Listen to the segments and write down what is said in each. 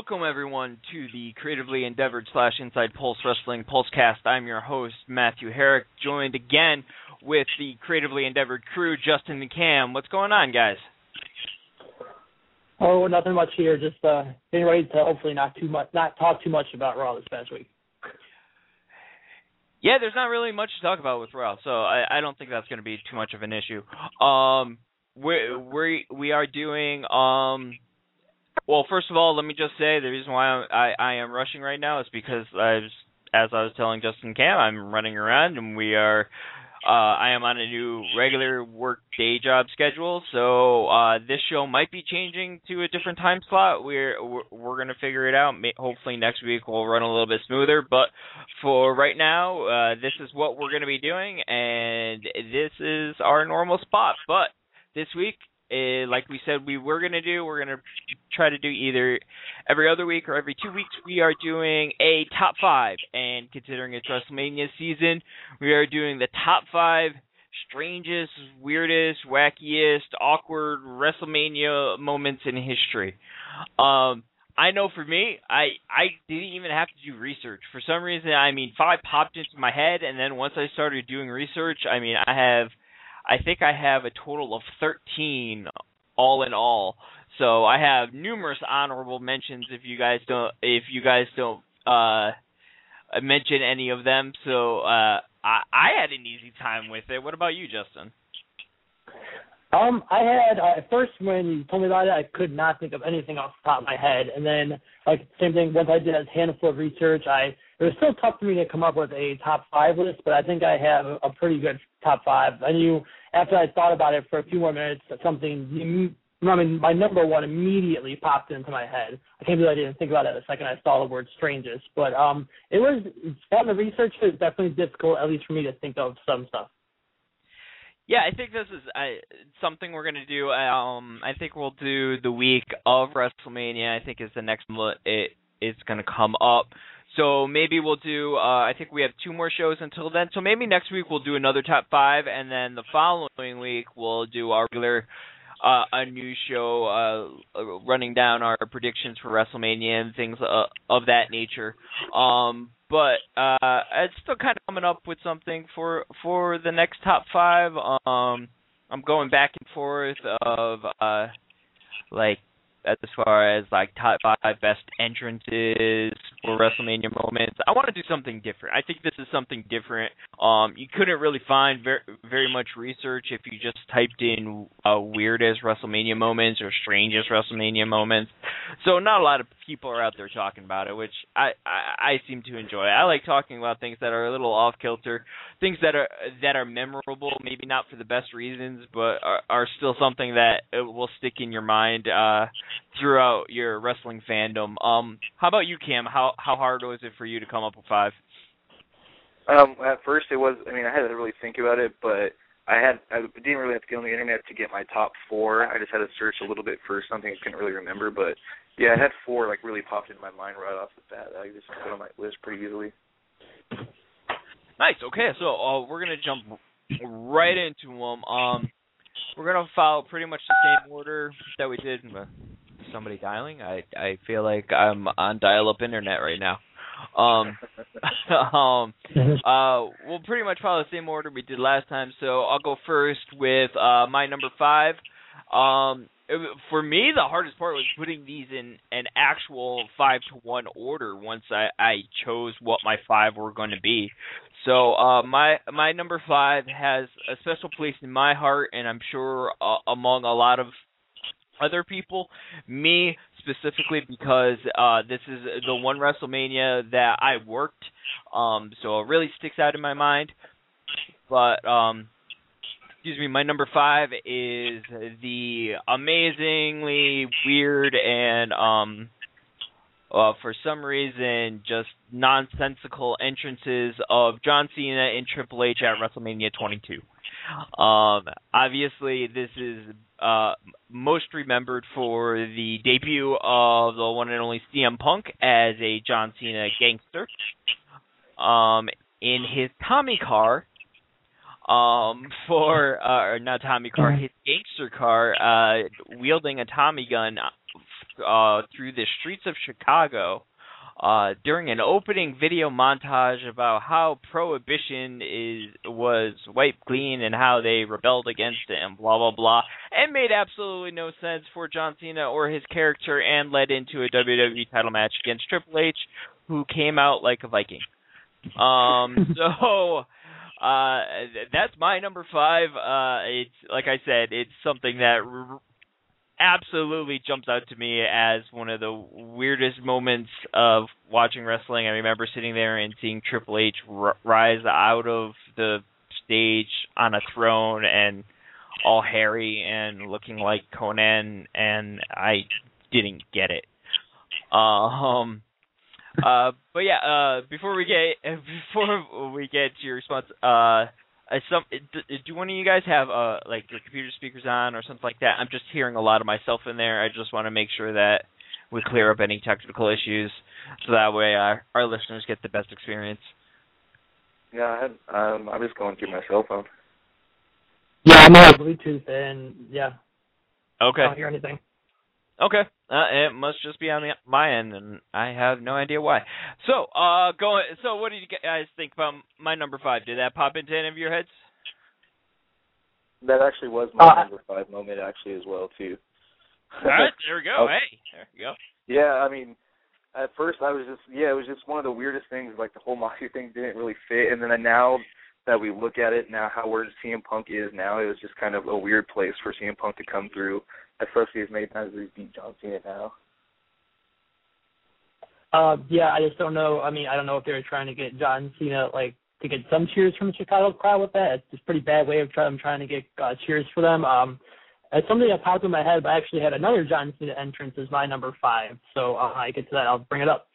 Welcome, everyone, to the Creatively Endeavored / Inside Pulse Wrestling Pulsecast. I'm your host, Matthew Herrick, joined again with the Creatively Endeavored crew, Justin and Cam. What's going on, guys? Oh, nothing much here. Just getting ready to hopefully not talk too much about Raw this past week. Yeah, there's not really much to talk about with Raw, so I don't think that's going to be too much of an issue. We are doing well, first of all, let me just say the reason why I am rushing right now is because as I was telling Justin Cam, I'm running around and I am on a new regular work day job schedule, so this show might be changing to a different time slot. We're going to figure it out. Hopefully next week we'll run a little bit smoother, but for right now, this is what we're going to be doing, and this is our normal spot. But this week, like we said we're going to try to do either every other week or every 2 weeks. We are doing a top 5, and considering it's WrestleMania season, we are doing the top 5 strangest, weirdest, wackiest, awkward WrestleMania moments in history. I know for me, I didn't even have to do research. For some reason, 5 popped into my head, and then once I started doing research, I think I have a total of 13 all in all. So I have numerous honorable mentions if you guys don't mention any of them. So I had an easy time with it. What about you, Justin? I had at first when you told me about it, I could not think of anything off the top of my head, and then same thing. Once I did a handful of research, it was still tough for me to come up with a top 5 list, but I think I have a pretty good top 5. I knew after I thought about it for a few more minutes that my number one immediately popped into my head. I can't believe I didn't think about it the second I saw the word strangest, but on the research, it's definitely difficult, at least for me, to think of some stuff. Yeah, I think this is something we're going to do. I think we'll do the week of WrestleMania. I think is the next it's going to come up. So maybe we'll do, I think we have 2 more shows until then. So maybe next week we'll do another top 5, and then the following week we'll do our regular a new show running down our predictions for WrestleMania and things of that nature. But it's still kind of coming up with something for the next top 5. I'm going back and forth of as far as top 5 best entrances for WrestleMania moments. I want to do something different. I think this is something different. You couldn't really find very much research if you just typed in weirdest WrestleMania moments or strangest WrestleMania moments. So not a lot of people are out there talking about it, which I seem to enjoy. I like talking about things that are a little off kilter, things that are memorable, maybe not for the best reasons, but are still something that will stick in your mind throughout your wrestling fandom. How about you, Cam? How hard was it for you to come up with 5? At first it was, I had to really think about it, but I didn't really have to get on the internet to get my top 4. I just had to search a little bit for something I couldn't really remember, but yeah, I had 4 really popped into my mind right off the bat. I just put on my list pretty easily. Nice. Okay, so we're gonna jump right into them. We're going to follow pretty much the same order that we did. Somebody dialing? I feel like I'm on dial-up internet right now. We'll pretty much follow the same order we did last time, so I'll go first with my number 5. For me, the hardest part was putting these in an actual 5-to-1 order once I chose what my 5 were going to be. So my number 5 has a special place in my heart, and I'm sure among a lot of other people, me specifically, because this is the one WrestleMania that I worked, so it really sticks out in my mind. But my number 5 is the amazingly weird and for some reason just nonsensical entrances of John Cena and Triple H at WrestleMania 22. Obviously, this is most remembered for the debut of the one and only CM Punk as a John Cena gangster in his Tommy car. His gangster car, wielding a Tommy gun through the streets of Chicago during an opening video montage about how Prohibition was wiped clean and how they rebelled against it and blah, blah, blah, and made absolutely no sense for John Cena or his character and led into a WWE title match against Triple H, who came out like a Viking. So that's my number 5. It's, like I said, it's something that absolutely jumps out to me as one of the weirdest moments of watching wrestling. I remember sitting there and seeing Triple H rise out of the stage on a throne and all hairy and looking like Conan, and I didn't get it. But yeah, before we get to your response, do one of you guys have like your computer speakers on or something like that? I'm just hearing a lot of myself in there. I just want to make sure that we clear up any technical issues, so that way our listeners get the best experience. Yeah, I'm just going through my cell phone. Yeah, I'm on Bluetooth, and yeah. Okay. I don't hear anything. Okay. It must just be on my end, and I have no idea why. So, So, what did you guys think about my number 5? Did that pop into any of your heads? That actually was my number 5 moment, actually, as well, too. All right, there we go. Hey, there you go. Yeah, I mean, at first it was just one of the weirdest things. Like, the whole Moxley thing didn't really fit, and then now that we look at it now, how where CM Punk is now, it was just kind of a weird place for CM Punk to come through, especially as many times as he beat John Cena now. Yeah, I just don't know. I mean, I don't know if they were trying to get John Cena, like, to get some cheers from the Chicago crowd with that. It's just a pretty bad way of trying to get cheers for them. It's something that popped in my head, but I actually had another John Cena entrance as my number 5. So I get to that, I'll bring it up.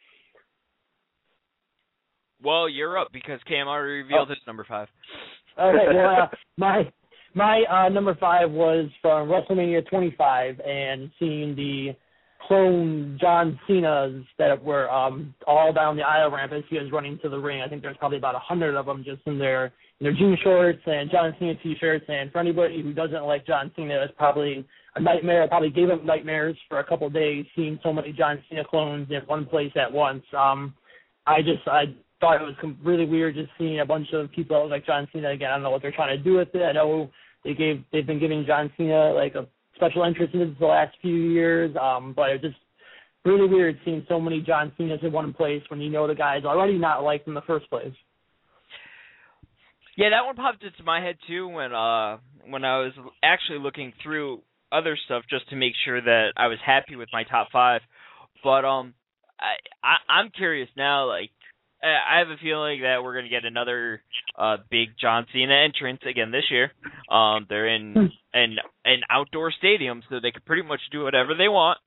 Well, you're up because Cam already revealed his number 5. Okay, well, my number 5 was from WrestleMania 25 and seeing the clone John Cena's that were all down the aisle ramp as he was running to the ring. I think there's probably about 100 of them just in their jean shorts and John Cena t-shirts. And for anybody who doesn't like John Cena, it's probably a nightmare. It probably gave him nightmares for a couple of days seeing so many John Cena clones in one place at once. I thought it was really weird just seeing a bunch of people like John Cena again. I don't know what they're trying to do with it. I know they've been giving John Cena like a special entrance in the last few years, but it's just really weird seeing so many John Cenas in one place when you know the guy's already not liked in the first place. Yeah, that one popped into my head too when I was actually looking through other stuff just to make sure that I was happy with my top 5. But I'm curious now. Like, I have a feeling that we're going to get another big John Cena entrance again this year. They're in an outdoor stadium, so they can pretty much do whatever they want.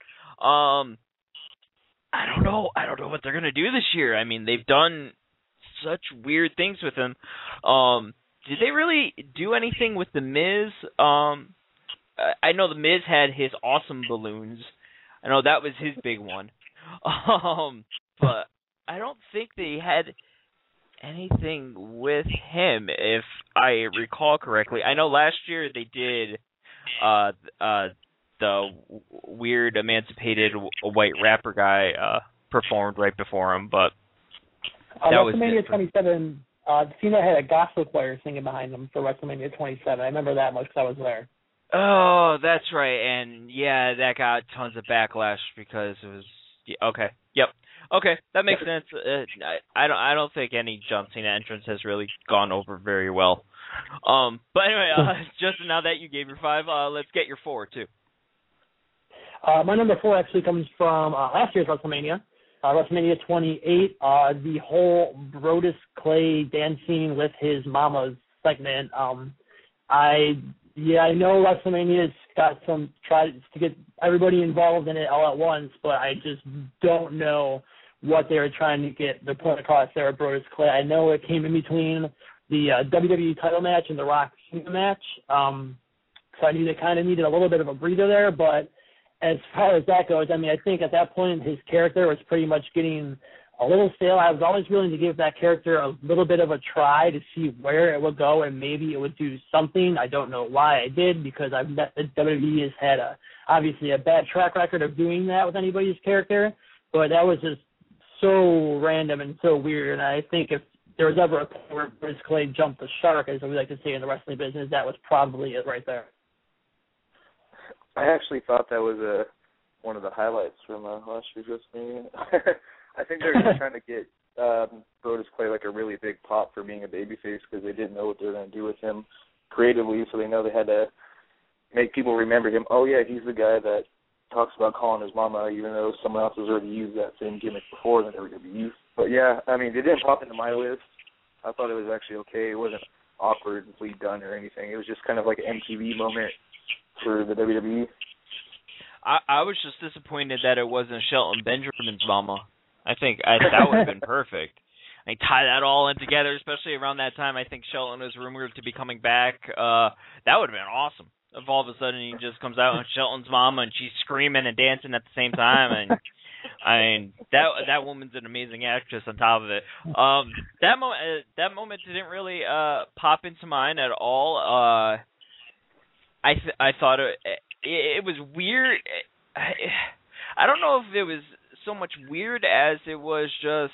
I don't know what they're going to do this year. I mean, they've done such weird things with him. Did they really do anything with The Miz? I know The Miz had his awesome balloons. I know that was his big one. But I don't think they had anything with him, if I recall correctly. I know last year they did the weird emancipated white rapper guy performed right before him, but that was WrestleMania 27. Cena had a gospel choir singing behind him for WrestleMania 27. I remember that much because I was there. Oh, that's right, and yeah, that got tons of backlash because it was okay. Yep. Okay, that makes sense. I don't think any John Cena entrance has really gone over very well. But anyway, Justin, now that you gave your 5, let's get your 4 too. My number 4 actually comes from last year's WrestleMania, WrestleMania 28. The whole Brodus Clay dancing with his mama's segment. I know WrestleMania's got tries to get everybody involved in it all at once, but I just don't know what they were trying to get the point across there with Brodus Clay. I know it came in between the WWE title match and the Rock Cena match, so I knew they kind of needed a little bit of a breather there, but as far as that goes, I mean, I think at that point his character was pretty much getting a little stale. I was always willing to give that character a little bit of a try to see where it would go, and maybe it would do something. I don't know why I did, because I've met the WWE has had obviously a bad track record of doing that with anybody's character, but that was just so random and so weird. And I think if there was ever a point where Bridge Clay jumped the shark, as we like to say in the wrestling business, that was probably it right there. I actually thought that was one of the highlights from last year's WrestleMania. I think they were just trying to get Brodus Clay like a really big pop for being a babyface, because they didn't know what they were going to do with him creatively, so they know they had to make people remember him. Oh, yeah, he's the guy that talks about calling his mama, even though someone else has already used that same gimmick before in the WWE. But, yeah, I mean, it didn't pop into my list. I thought it was actually okay. It wasn't awkwardly done or anything. It was just kind of like an MTV moment for the WWE. I was just disappointed that it wasn't Shelton Benjamin's mama. I think that would have been perfect. I tie that all in together, especially around that time. I think Shelton was rumored to be coming back. That would have been awesome. If all of a sudden he just comes out and Shelton's mama and she's screaming and dancing at the same time, and I mean that woman's an amazing actress on top of it. That moment didn't really pop into mind at all. I thought it was weird. I don't know if it was so much weird as it was just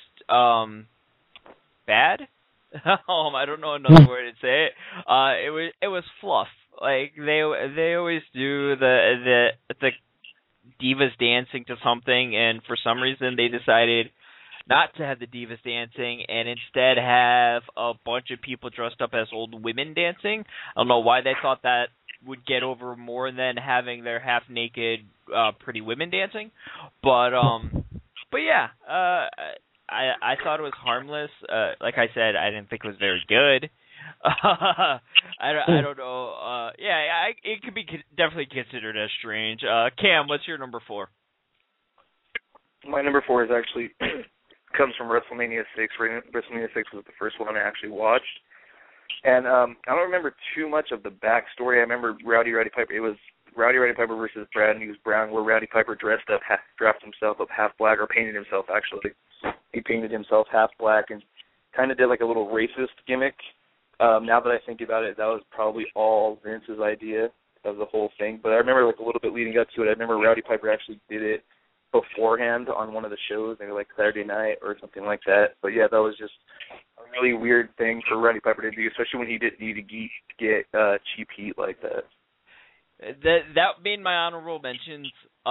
bad. I don't know another way to say it. It was fluff. Like they always do the divas dancing to something, and for some reason they decided not to have the divas dancing and instead have a bunch of people dressed up as old women dancing. I don't know why they thought that would get over more than having their half naked pretty women dancing, but yeah, I thought it was harmless. Like I said, I didn't think it was very good. I don't know. It could be definitely considered as strange. Cam, what's your number 4? My number 4 is actually comes from WrestleMania 6. WrestleMania 6 was the first one I actually watched. And I don't remember too much of the backstory. I remember Rowdy Piper. It was Rowdy Piper versus Brad Hughes Brown, where Rowdy Piper dressed himself up half black, or painted himself, actually. He painted himself half black and kind of did like a little racist gimmick. Now that I think about it, that was probably all Vince's idea of the whole thing. But I remember like a little bit leading up to it, I remember Rowdy Piper actually did it beforehand on one of the shows, maybe like Saturday night or something like that. But yeah, that was just a really weird thing for Rowdy Piper to do, especially when he didn't need to get cheap heat like that. That made my honorable mentions.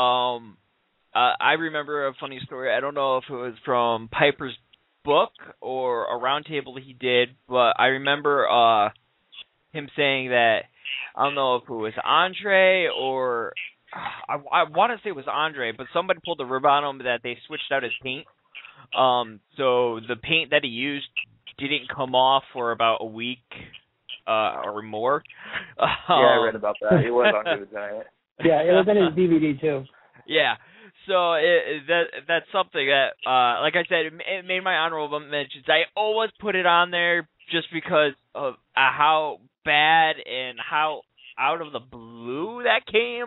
I remember a funny story. I don't know if it was from Piper's book or a roundtable he did, but I remember him saying that, I don't know if it was Andre or I want to say it was Andre, but somebody pulled the rib on him that they switched out his paint. So the paint that he used didn't come off for about a week or more. Yeah, I read about that. It was Andre the Giant. Yeah, it was in his DVD too. Yeah. So that's something that, like I said, it made my honorable mentions. I always put it on there just because of how bad and how out of the blue that came.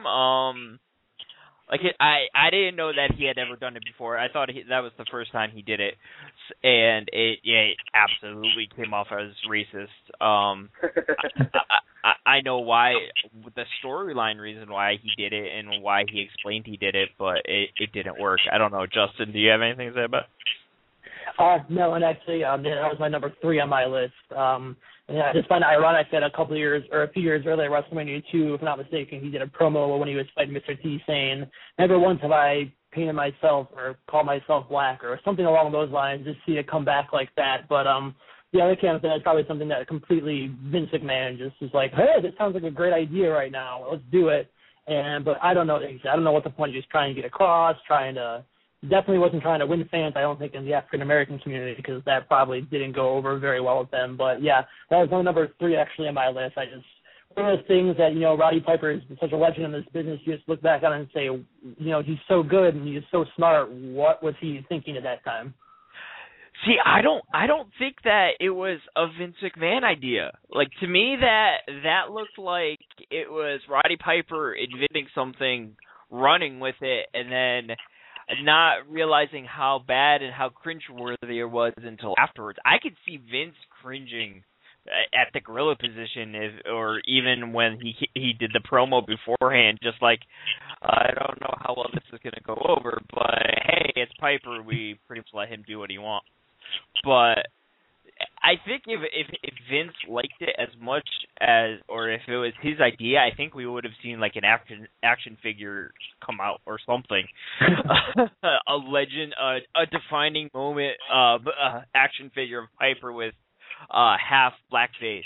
I didn't know that he had ever done it before. I thought that was the first time he did it, and it absolutely came off as racist. I know why, the storyline reason why he did it and why he explained he did it, but it didn't work. I don't know. Justin, do you have anything to say about it? No, and actually, that was my number 3 on my list. And I just find it ironic that a few years earlier, WrestleMania 2, if I'm not mistaken, he did a promo when he was fighting Mr. T saying, "Never once have I painted myself or called myself black," or something along those lines. Just see it come back like that. But yeah, that kind of thing is probably something that completely Vince McMahon just is like, "Hey, this sounds like a great idea right now. Let's do it." But I don't know what the point he was trying to get across. Definitely wasn't trying to win fans, I don't think, in the African American community, because that probably didn't go over very well with them. But yeah, that was my number 3 actually on my list. One of those things that, Rowdy Piper is such a legend in this business. You just look back on it and say, he's so good and he's so smart. What was he thinking at that time? See, I don't think that it was a Vince McMahon idea. Like, to me, that looked like it was Roddy Piper inventing something, running with it, and then not realizing how bad and how cringeworthy it was until afterwards. I could see Vince cringing at the gorilla position, or even when he did the promo beforehand, just like, I don't know how well this is going to go over, but hey, it's Piper. We pretty much let him do what he wants. But I think if Vince liked it as much as, or if it was his idea, I think we would have seen like an action figure come out or something, a legend, a defining moment, action figure of Piper with half blackface.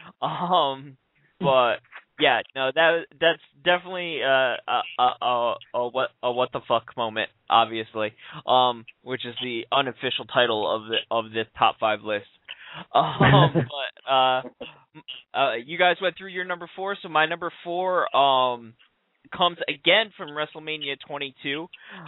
But yeah, no, that's definitely a what the fuck moment, obviously, which is the unofficial title of this top 5 list. But you guys went through your number 4, so my number 4 comes again from WrestleMania 22,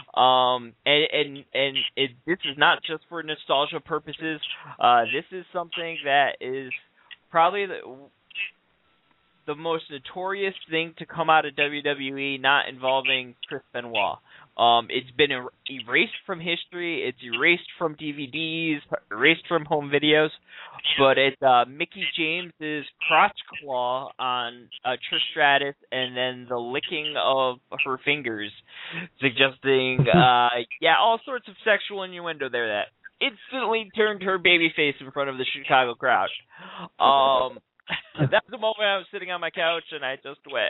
and this is not just for nostalgia purposes. This is something that is probably the most notorious thing to come out of WWE, not involving Chris Benoit. It's been erased from history. It's erased from DVDs, erased from home videos. But it's Mickie James's crotch claw on Trish Stratus, and then the licking of her fingers, suggesting, all sorts of sexual innuendo there that instantly turned her babyface in front of the Chicago crowd. That was the moment I was sitting on my couch and I just went,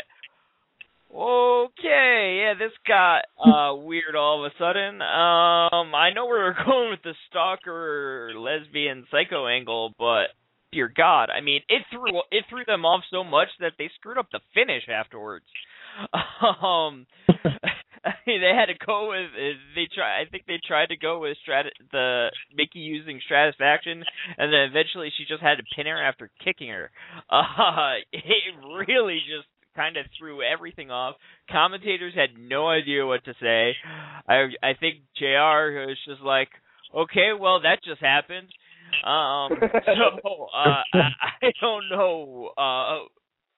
okay, yeah, this got weird all of a sudden. I know where we're going with the stalker, lesbian, psycho angle, but dear God, I mean, it threw them off so much that they screwed up the finish afterwards. I mean, they had to go with I think they tried to go with the Mickie using Stratisfaction, and then eventually she just had to pin her after kicking her. It really just kind of threw everything off. Commentators had no idea what to say. I think JR was just like, okay, well, that just happened. I don't know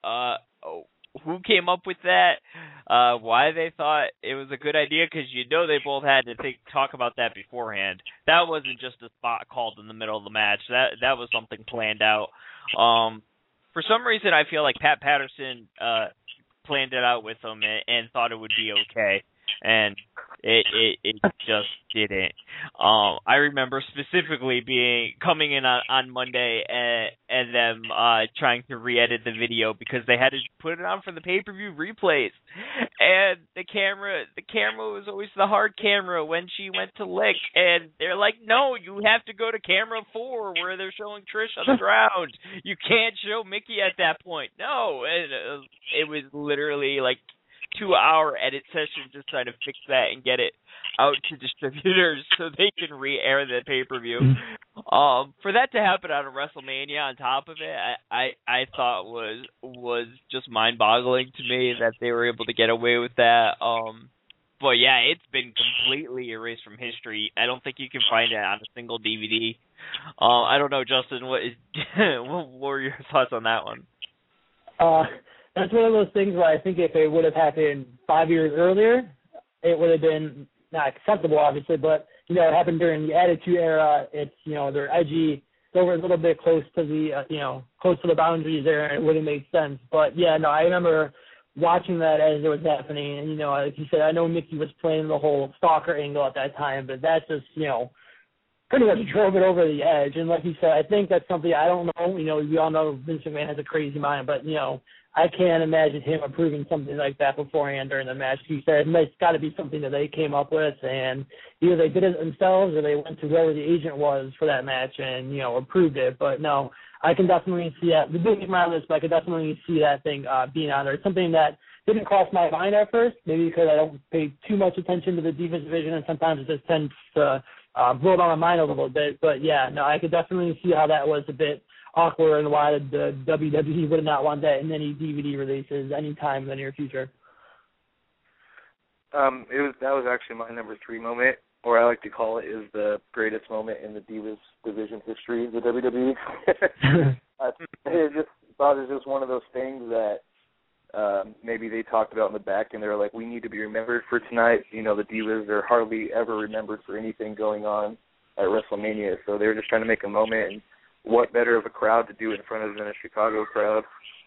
who came up with that, why they thought it was a good idea, because they both had to talk about that beforehand. That wasn't just a spot called in the middle of the match. That was something planned out. For some reason, I feel like Pat Patterson planned it out with them and thought it would be okay, and it just didn't. I remember specifically coming in on Monday and them trying to re-edit the video because they had to put it on for the pay-per-view replays, and the camera was always the hard camera when she went to lick, and they're like, no, you have to go to camera 4 where they're showing Trish on the ground. You can't show Mickie at that point. No, and it was literally like 2-hour edit session just trying to fix that and get it out to distributors so they can re-air the pay-per-view. For that to happen out of WrestleMania on top of it, I thought was just mind-boggling to me that they were able to get away with that. But yeah, it's been completely erased from history. I don't think you can find it on a single DVD. I don't know, Justin, what were your thoughts on that one? That's one of those things where I think if it would have happened 5 years earlier, it would have been not acceptable, obviously, but, it happened during the Attitude Era. It's, they're edgy. They were a little bit close to the, close to the boundaries there, and it wouldn't make sense. But, yeah, no, I remember watching that as it was happening. And, like you said, I know Mickie was playing the whole stalker angle at that time, but that just, pretty much drove it over the edge. And like you said, I think that's something I don't know. We all know Vince McMahon has a crazy mind, but, I can't imagine him approving something like that beforehand during the match. He said it's got to be something that they came up with, and either they did it themselves or they went to whoever the agent was for that match and, approved it. But no, I can definitely see that. The big my list, but I could definitely see that thing being on there. It's something that didn't cross my mind at first, maybe because I don't pay too much attention to the Divas division, and sometimes it just tends to blow on my mind a little bit. But yeah, no, I could definitely see how that was a bit awkward and why the WWE would not want that in any DVD releases anytime in the near future. That was actually my number 3 moment, or I like to call it, is the greatest moment in the Divas division history of the WWE. I just thought it was just one of those things that maybe they talked about in the back, and they were like, we need to be remembered for tonight. You know, the Divas are hardly ever remembered for anything going on at WrestleMania, so they were just trying to make a moment, and what better of a crowd to do it in front of than a Chicago crowd.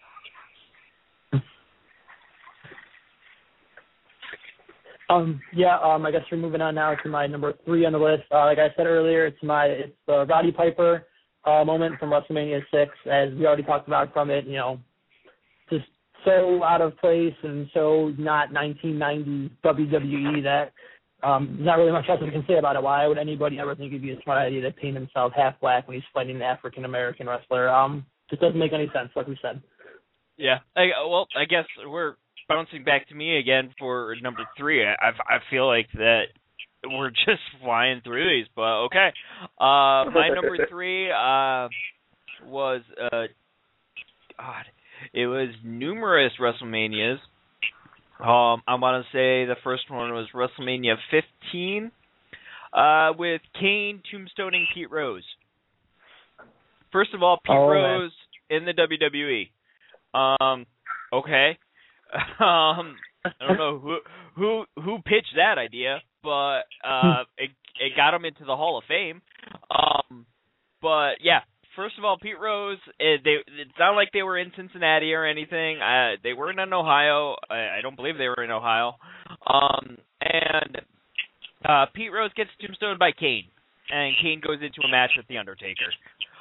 I guess we're moving on now to my number 3 on the list. Like I said earlier, it's the Roddy Piper moment from WrestleMania 6, as we already talked about from it, you know, just so out of place and so not 1990 WWE that not really much else we can say about it. Why would anybody ever think it'd be a smart idea to paint himself half black when he's fighting an African-American wrestler? Just doesn't make any sense, like we said. Yeah. I guess we're bouncing back to me again for number 3. I feel like that we're just flying through these, but okay. My number 3 was it was numerous WrestleManias. I want to say the first one was WrestleMania 15 with Kane tombstoning Pete Rose. First of all, Pete Rose in the WWE. Okay. I don't know who pitched that idea, but it got him into the Hall of Fame. But yeah, first of all, Pete Rose. It's not like they were in Cincinnati or anything. They weren't in Ohio. I don't believe they were in Ohio. And Pete Rose gets tombstoned by Kane, and Kane goes into a match with The Undertaker.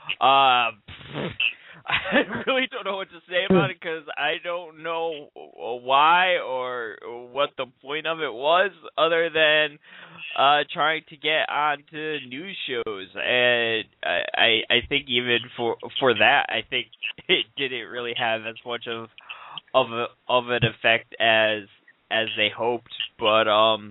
I really don't know what to say about it because I don't know why or what the point of it was other than trying to get onto news shows. And I think even for that, I think it didn't really have as much of an effect as they hoped. But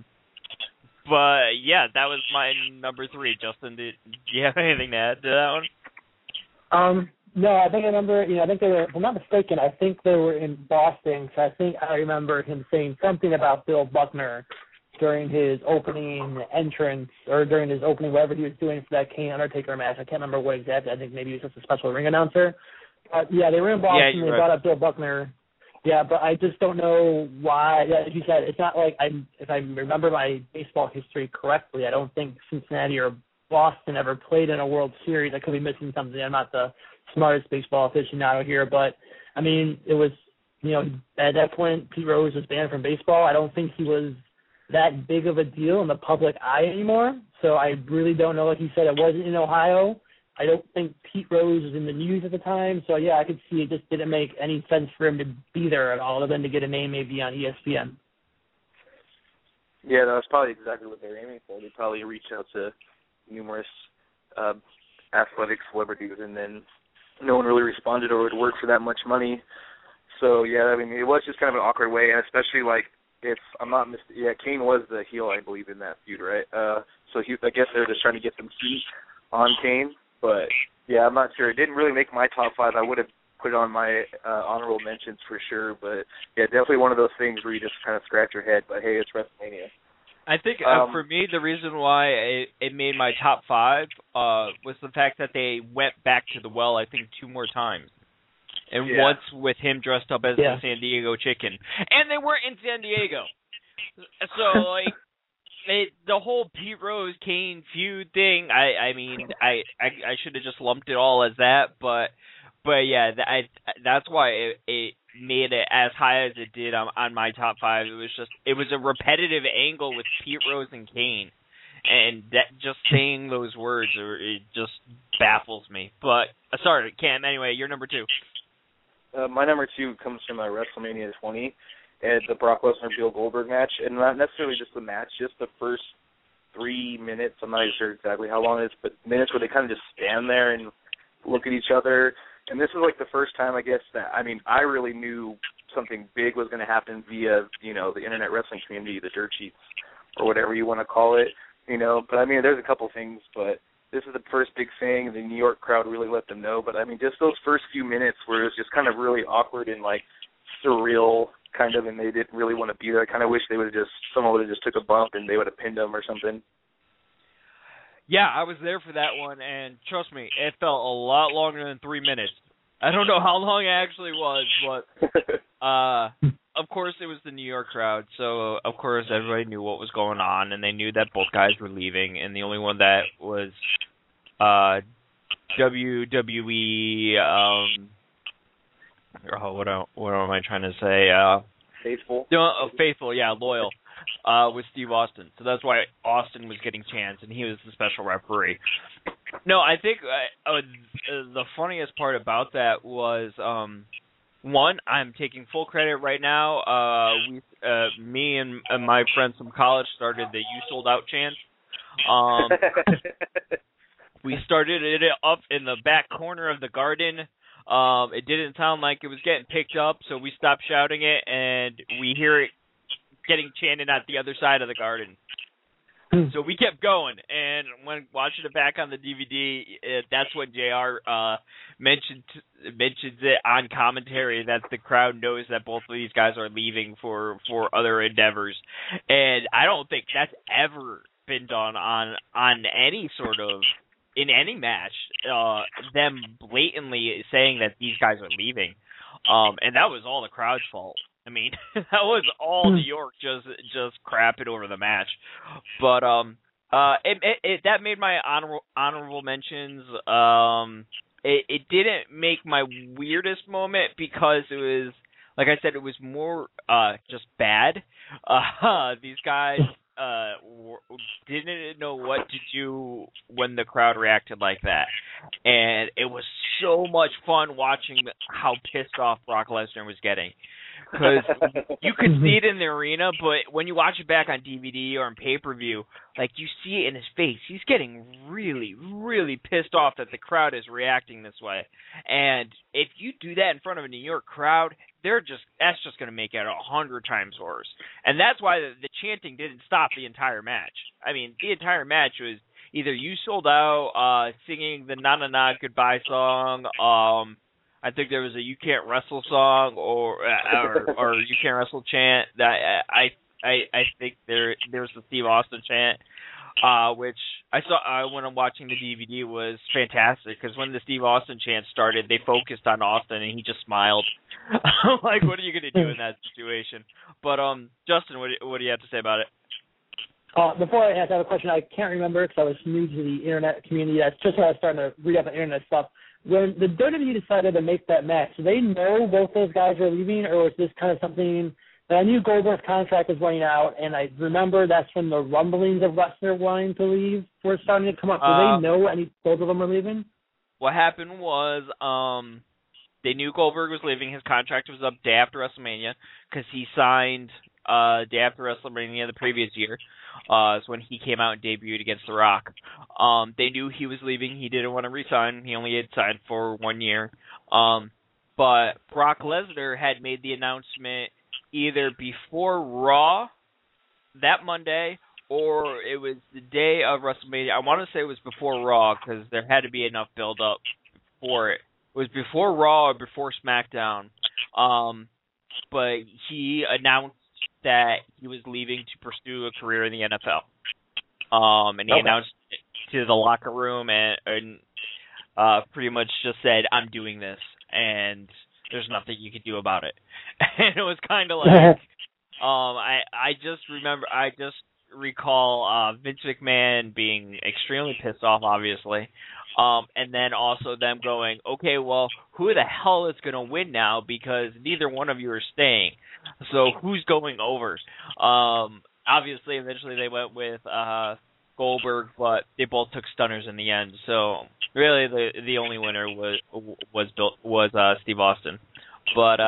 yeah, that was my number 3. Justin, do you have anything to add to that one? No, I think I remember, I think they were, if I'm not mistaken, I think they were in Boston, so I think I remember him saying something about Bill Buckner during his opening entrance, or during his opening, whatever he was doing for that Kane Undertaker match. I can't remember what exactly. I think maybe he was just a special ring announcer. Yeah, they were in Boston, they brought up Bill Buckner. Yeah, but I just don't know why. Yeah, as you said, it's not like, if I remember my baseball history correctly, I don't think Cincinnati or Boston ever played in a World Series. I could be missing something. I'm not the smartest baseball aficionado here, but I mean, it was, at that point, Pete Rose was banned from baseball. I don't think he was that big of a deal in the public eye anymore. So I really don't know. Like you said, it wasn't in Ohio. I don't think Pete Rose was in the news at the time. So yeah, I could see it just didn't make any sense for him to be there at all, other than to get a name maybe on ESPN. Yeah, that was probably exactly what they were aiming for. They probably reached out to numerous athletic celebrities, and then no one really responded or would work for that much money. So, yeah, I mean, it was just kind of an awkward way, and especially, like, if I'm not Kane was the heel, I believe, in that feud, right? So I guess they were just trying to get some heat on Kane. But, yeah, I'm not sure. It didn't really make my top 5. I would have put it on my honorable mentions for sure. But, yeah, definitely one of those things where you just kind of scratch your head. But, hey, it's WrestleMania. I think for me, the reason why it made my top 5 was the fact that they went back to the well, I think, 2 more times. And once with him dressed up as the San Diego Chicken. And they weren't in San Diego. So, like, the whole Pete Rose Kane feud thing, I mean, I should have just lumped it all as that. But yeah, that's why it made it as high as it did on my top 5. It was a repetitive angle with Pete Rose and Kane, and that just saying those words, it just baffles me. But sorry, Cam. Anyway, you're number 2. My number 2 comes from WrestleMania 20, and the Brock Lesnar Bill Goldberg match, and not necessarily just the match, just the first 3 minutes. I'm not even sure exactly how long it is, but minutes where they kind of just stand there and look at each other. And this is like the first time, I guess, that, I mean, I really knew something big was going to happen via, the internet wrestling community, the dirt sheets, or whatever you want to call it, But, I mean, there's a couple things, but this is the first big thing. The New York crowd really let them know. But, I mean, just those first few minutes where it was just kind of really awkward and, like, surreal, kind of, and they didn't really want to be there. I kind of wish someone would have just took a bump and they would have pinned them or something. Yeah, I was there for that one, and trust me, it felt a lot longer than 3 minutes. I don't know how long it actually was, but of course it was the New York crowd, so of course everybody knew what was going on, and they knew that both guys were leaving, and the only one that was WWE. What am I trying to say? Faithful. Faithful, yeah, loyal. With Steve Austin, so that's why Austin was getting chants, and he was the special referee. No, I think the funniest part about that was, one, I'm taking full credit right now. Me and my friends from college started the "You Sold Out" chant. We started it up in the back corner of the Garden. It didn't sound like it was getting picked up, so we stopped shouting it, and we hear it getting chanted at the other side of the Garden. So we kept going, and when watching it back on the DVD, that's when JR mentions it on commentary that the crowd knows that both of these guys are leaving for other endeavors, and I don't think that's ever been done on any sort of in any match. Them blatantly saying that these guys are leaving, and that was all the crowd's fault. I mean, that was all New York just crapping over the match. But that made my honorable mentions. It didn't make my weirdest moment because it was, like I said, it was more just bad. These guys didn't know what to do when the crowd reacted like that. And it was so much fun watching how pissed off Brock Lesnar was getting. Because you could see it in the arena, but when you watch it back on DVD or on pay-per-view, like, you see it in his face. He's getting really, really pissed off that the crowd is reacting this way. And if you do that in front of a New York crowd, that's just going to make it 100 times worse. And that's why the chanting didn't stop the entire match. I mean, the entire match was either "You Sold Out," singing the "Na Na Na Goodbye" song, I think there was a "You Can't Wrestle" song or "You Can't Wrestle" chant. That I think there was the Steve Austin chant, which I saw when I'm watching the DVD was fantastic because when the Steve Austin chant started, they focused on Austin and he just smiled. I'm like, what are you going to do in that situation? But Justin, what do you have to say about it? Before I have a question, I can't remember because I was new to the internet community. That's just when I was starting to read up on internet stuff. When the WWE decided to make that match, did they know both those guys were leaving, or was this kind of something that I knew Goldberg's contract was running out, and I remember that's when the rumblings of Lesnar wanting to leave were starting to come up. Did they know both of them were leaving? What happened was they knew Goldberg was leaving. His contract was up day after WrestleMania because he signed day after WrestleMania the previous year. Is when he came out and debuted against The Rock. They knew he was leaving. He didn't want to resign. He only had signed for 1 year. But Brock Lesnar had made the announcement either before Raw that Monday or it was the day of WrestleMania. I want to say it was before Raw because there had to be enough build-up for it. It was before Raw or before SmackDown. But he announced that he was leaving to pursue a career in the NFL. And he announced it to the locker room and pretty much just said, "I'm doing this, and there's nothing you can do about it." And it was kind of like, I just recall Vince McMahon being extremely pissed off, obviously. And then also them going, okay, well, who the hell is going to win now because neither one of you are staying. So who's going over? Obviously, eventually they went with Goldberg, but they both took stunners in the end. So really the only winner was Steve Austin. But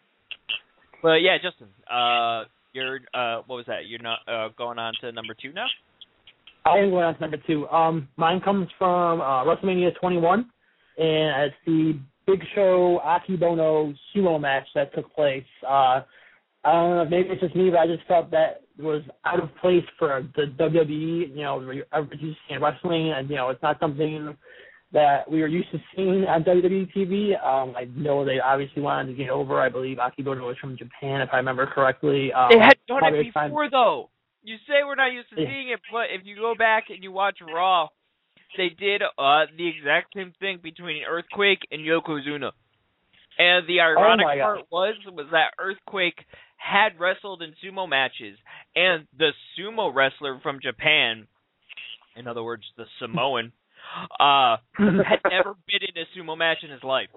yeah, Justin, you're what was that? You're not going on to number 2 now? I am going on to number 2. Mine comes from WrestleMania 21, and it's the Big Show Akibono sumo match that took place. I don't know, maybe it's just me, but I just felt that it was out of place for the WWE. You know, we're used to seeing wrestling, and it's not something that we were used to seeing on WWE TV. I know they obviously wanted to get over. I believe Akibono was from Japan, if I remember correctly. They had done it before, though. You say we're not used to seeing it, but if you go back and you watch Raw, they did the exact same thing between Earthquake and Yokozuna. And the ironic Oh part was that Earthquake had wrestled in sumo matches, and the sumo wrestler from Japan, in other words, the Samoan, had never been in a sumo match in his life.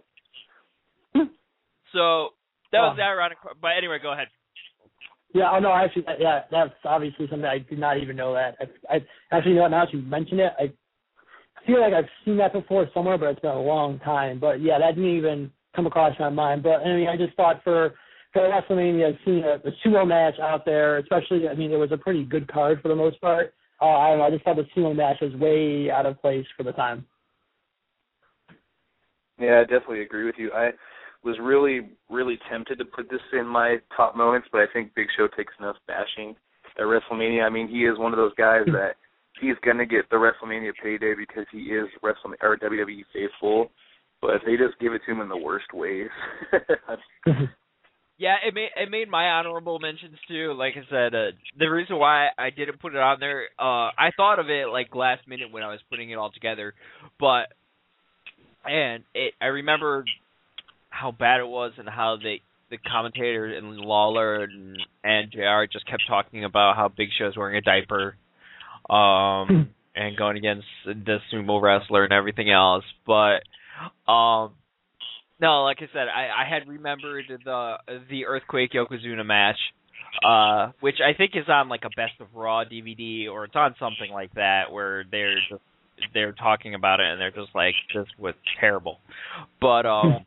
So that was the ironic part. But anyway, go ahead. Yeah, oh no, actually, that's obviously something I did not even know that. I actually, you know, now that you mention it, I feel like I've seen that before somewhere, but it's been a long time. But yeah, that didn't even come across my mind. But I mean, I just thought for WrestleMania, seeing a sumo match out there, especially, I mean, it was a pretty good card for the most part. I don't know, I just thought the sumo match was way out of place for the time. Yeah, I definitely agree with you. I was really, really tempted to put this in my top moments, but I think Big Show takes enough bashing at WrestleMania. I mean, he is one of those guys that he's going to get the WrestleMania payday because he is WWE faithful, but they just give it to him in the worst ways. Yeah, it made my honorable mentions too. Like I said, the reason why I didn't put it on there, I thought of it like last minute when I was putting it all together, I remember how bad it was and how the commentator and Lawler and JR just kept talking about how Big Show's wearing a diaper, and going against the sumo wrestler and everything else, but no, like I said, I had remembered the Earthquake Yokozuna match, which I think is on like a Best of Raw DVD, or it's on something like that, where they're talking about it and they're just like, this was terrible. But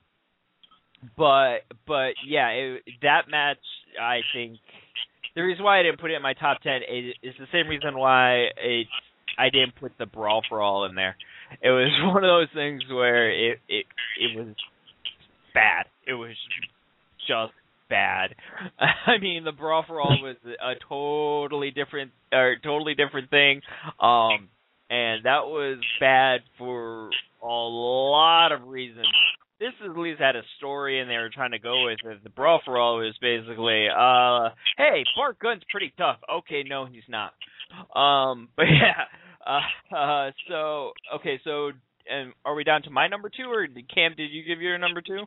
yeah, that match, I think the reason why I didn't put it in my top 10 is the same reason why I didn't put the Brawl for All in there. It was one of those things where it was bad. It was just bad. I mean, the Brawl for All was a totally different thing, and that was bad for a lot of reasons. This at least had a story, and they were trying to go with it. The Brawl for All was basically, hey, Bart Gunn's pretty tough. Okay, no, he's not. But yeah. So and are we down to my number 2, or Cam, did you give your number 2?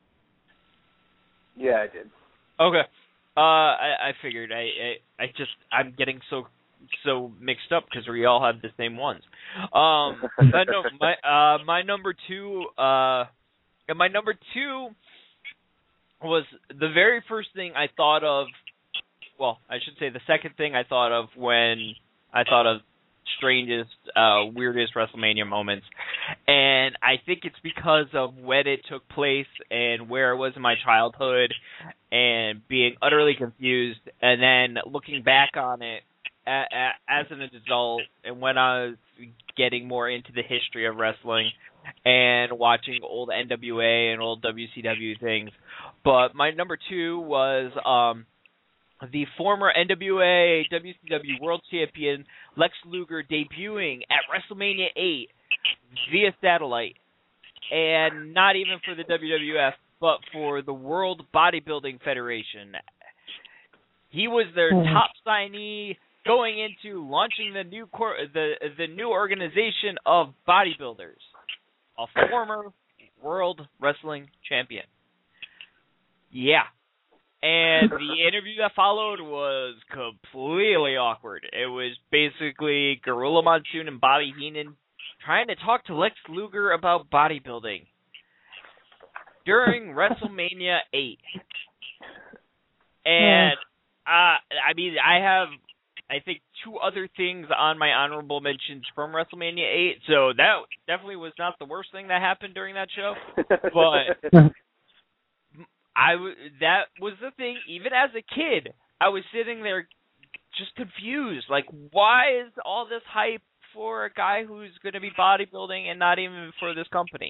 Yeah, I did. Okay. I figured. I'm getting so mixed up because we all have the same ones. But no, my number 2. My number 2 was the very first thing I thought of. Well, I should say the second thing I thought of when I thought of strangest, weirdest WrestleMania moments, and I think it's because of when it took place and where it was in my childhood, and being utterly confused, and then looking back on it as an adult, and when I was getting more into the history of wrestling and watching old NWA and old WCW things. But my number 2 was the former NWA WCW World Champion Lex Luger debuting at WrestleMania 8 via satellite, and not even for the WWF, but for the World Bodybuilding Federation. He was their top signee going into launching the new organization of bodybuilders, a former World Wrestling Champion. Yeah. And the interview that followed was completely awkward. It was basically Gorilla Monsoon and Bobby Heenan trying to talk to Lex Luger about bodybuilding during WrestleMania 8. And, I mean, I have, I think, 2 other things on my honorable mentions from WrestleMania 8, so that definitely was not the worst thing that happened during that show. But that was the thing. Even as a kid, I was sitting there just confused. Like, why is all this hype for a guy who's going to be bodybuilding and not even for this company?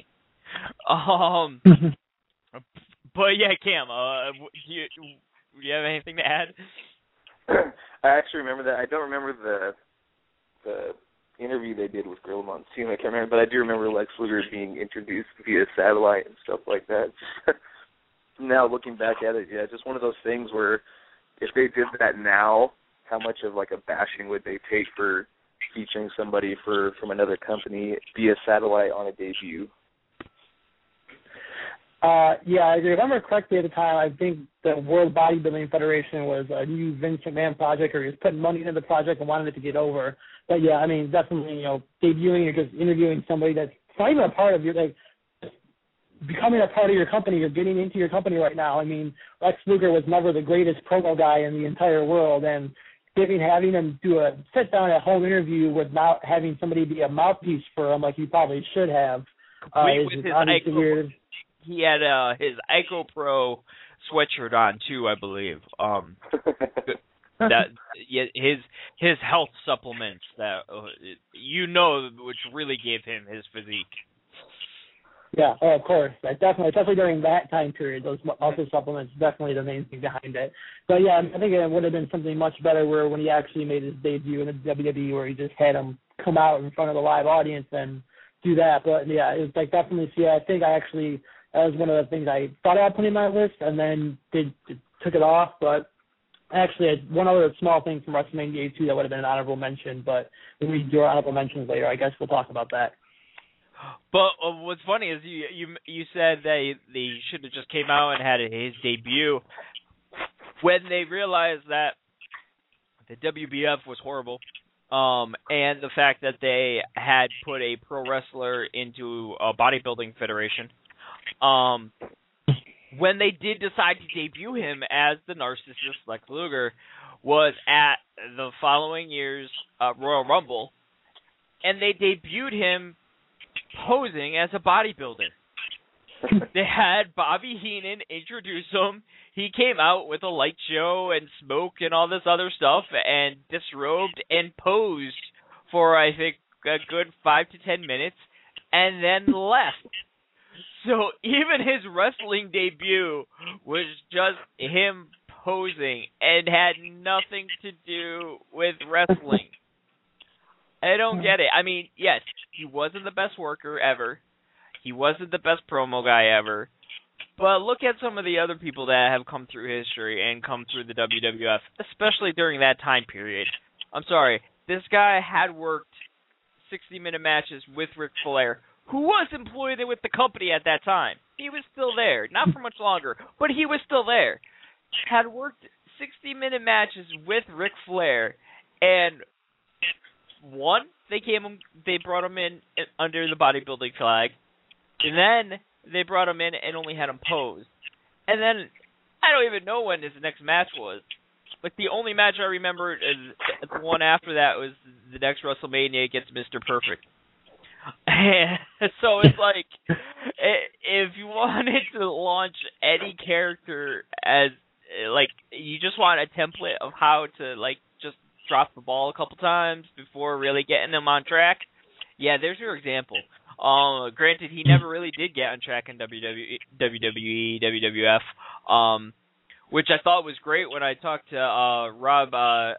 But yeah, Cam, do you have anything to add? I actually remember that. I don't remember the interview they did with Gorilla Monsoon. I can't remember, but I do remember Lex Luger being introduced via satellite and stuff like that. Now looking back at it, yeah, just one of those things where if they did that now, how much of like a bashing would they take for featuring somebody from another company via satellite on a debut? Yeah, if I remember correctly at the time, I think the World Bodybuilding Federation was a new Vince McMahon project, or he was putting money into the project and wanted it to get over. But yeah, I mean, definitely, debuting or just interviewing somebody that's not even a part of your, becoming a part of your company or getting into your company right now. I mean, Lex Luger was never the greatest promo guy in the entire world, and having him do a sit-down at-home interview without having somebody be a mouthpiece for him like you probably should have. With his weird. He had his Ico Pro sweatshirt on too, I believe. His health supplements that which really gave him his physique. Yeah, of course. Definitely during that time period, those muscle supplements definitely the main thing behind it. But yeah, I think it would have been something much better when he actually made his debut in the WWE, where he just had him come out in front of the live audience and do that. But yeah, it was definitely. See, I think that was one of the things I thought I'd put in my list, and then took it off. But actually, one other small thing from WrestleMania 2 that would have been an honorable mention. But when we do our honorable mentions later, I guess we'll talk about that. But what's funny is you said they should have just came out and had his debut when they realized that the WBF was horrible, and the fact that they had put a pro wrestler into a bodybuilding federation. When they did decide to debut him as the narcissist Lex Luger was at the following year's Royal Rumble, and they debuted him posing as a bodybuilder. They had Bobby Heenan introduce him. He came out with a light show and smoke and all this other stuff and disrobed and posed for, I think, a good 5 to 10 minutes and then left. So even his wrestling debut was just him posing and had nothing to do with wrestling. I don't get it. I mean, yes, he wasn't the best worker ever. He wasn't the best promo guy ever. But look at some of the other people that have come through history and come through the WWF, especially during that time period. I'm sorry, this guy had worked 60-minute matches with Ric Flair, who was employed with the company at that time. He was still there, not for much longer, but he was still there. Had worked 60-minute matches with Ric Flair, and one, they brought him in under the bodybuilding flag, and then they brought him in and only had him pose. And then, I don't even know when his next match was. Like, the only match I remember is the one after that was the next WrestleMania against Mr. Perfect. And so it's like, if you wanted to launch any character as, like, you just want a template of how to, like, just drop the ball a couple times before really getting them on track, yeah, there's your example. Granted, he never really did get on track in WWE, WWF, which I thought was great when I talked to Rob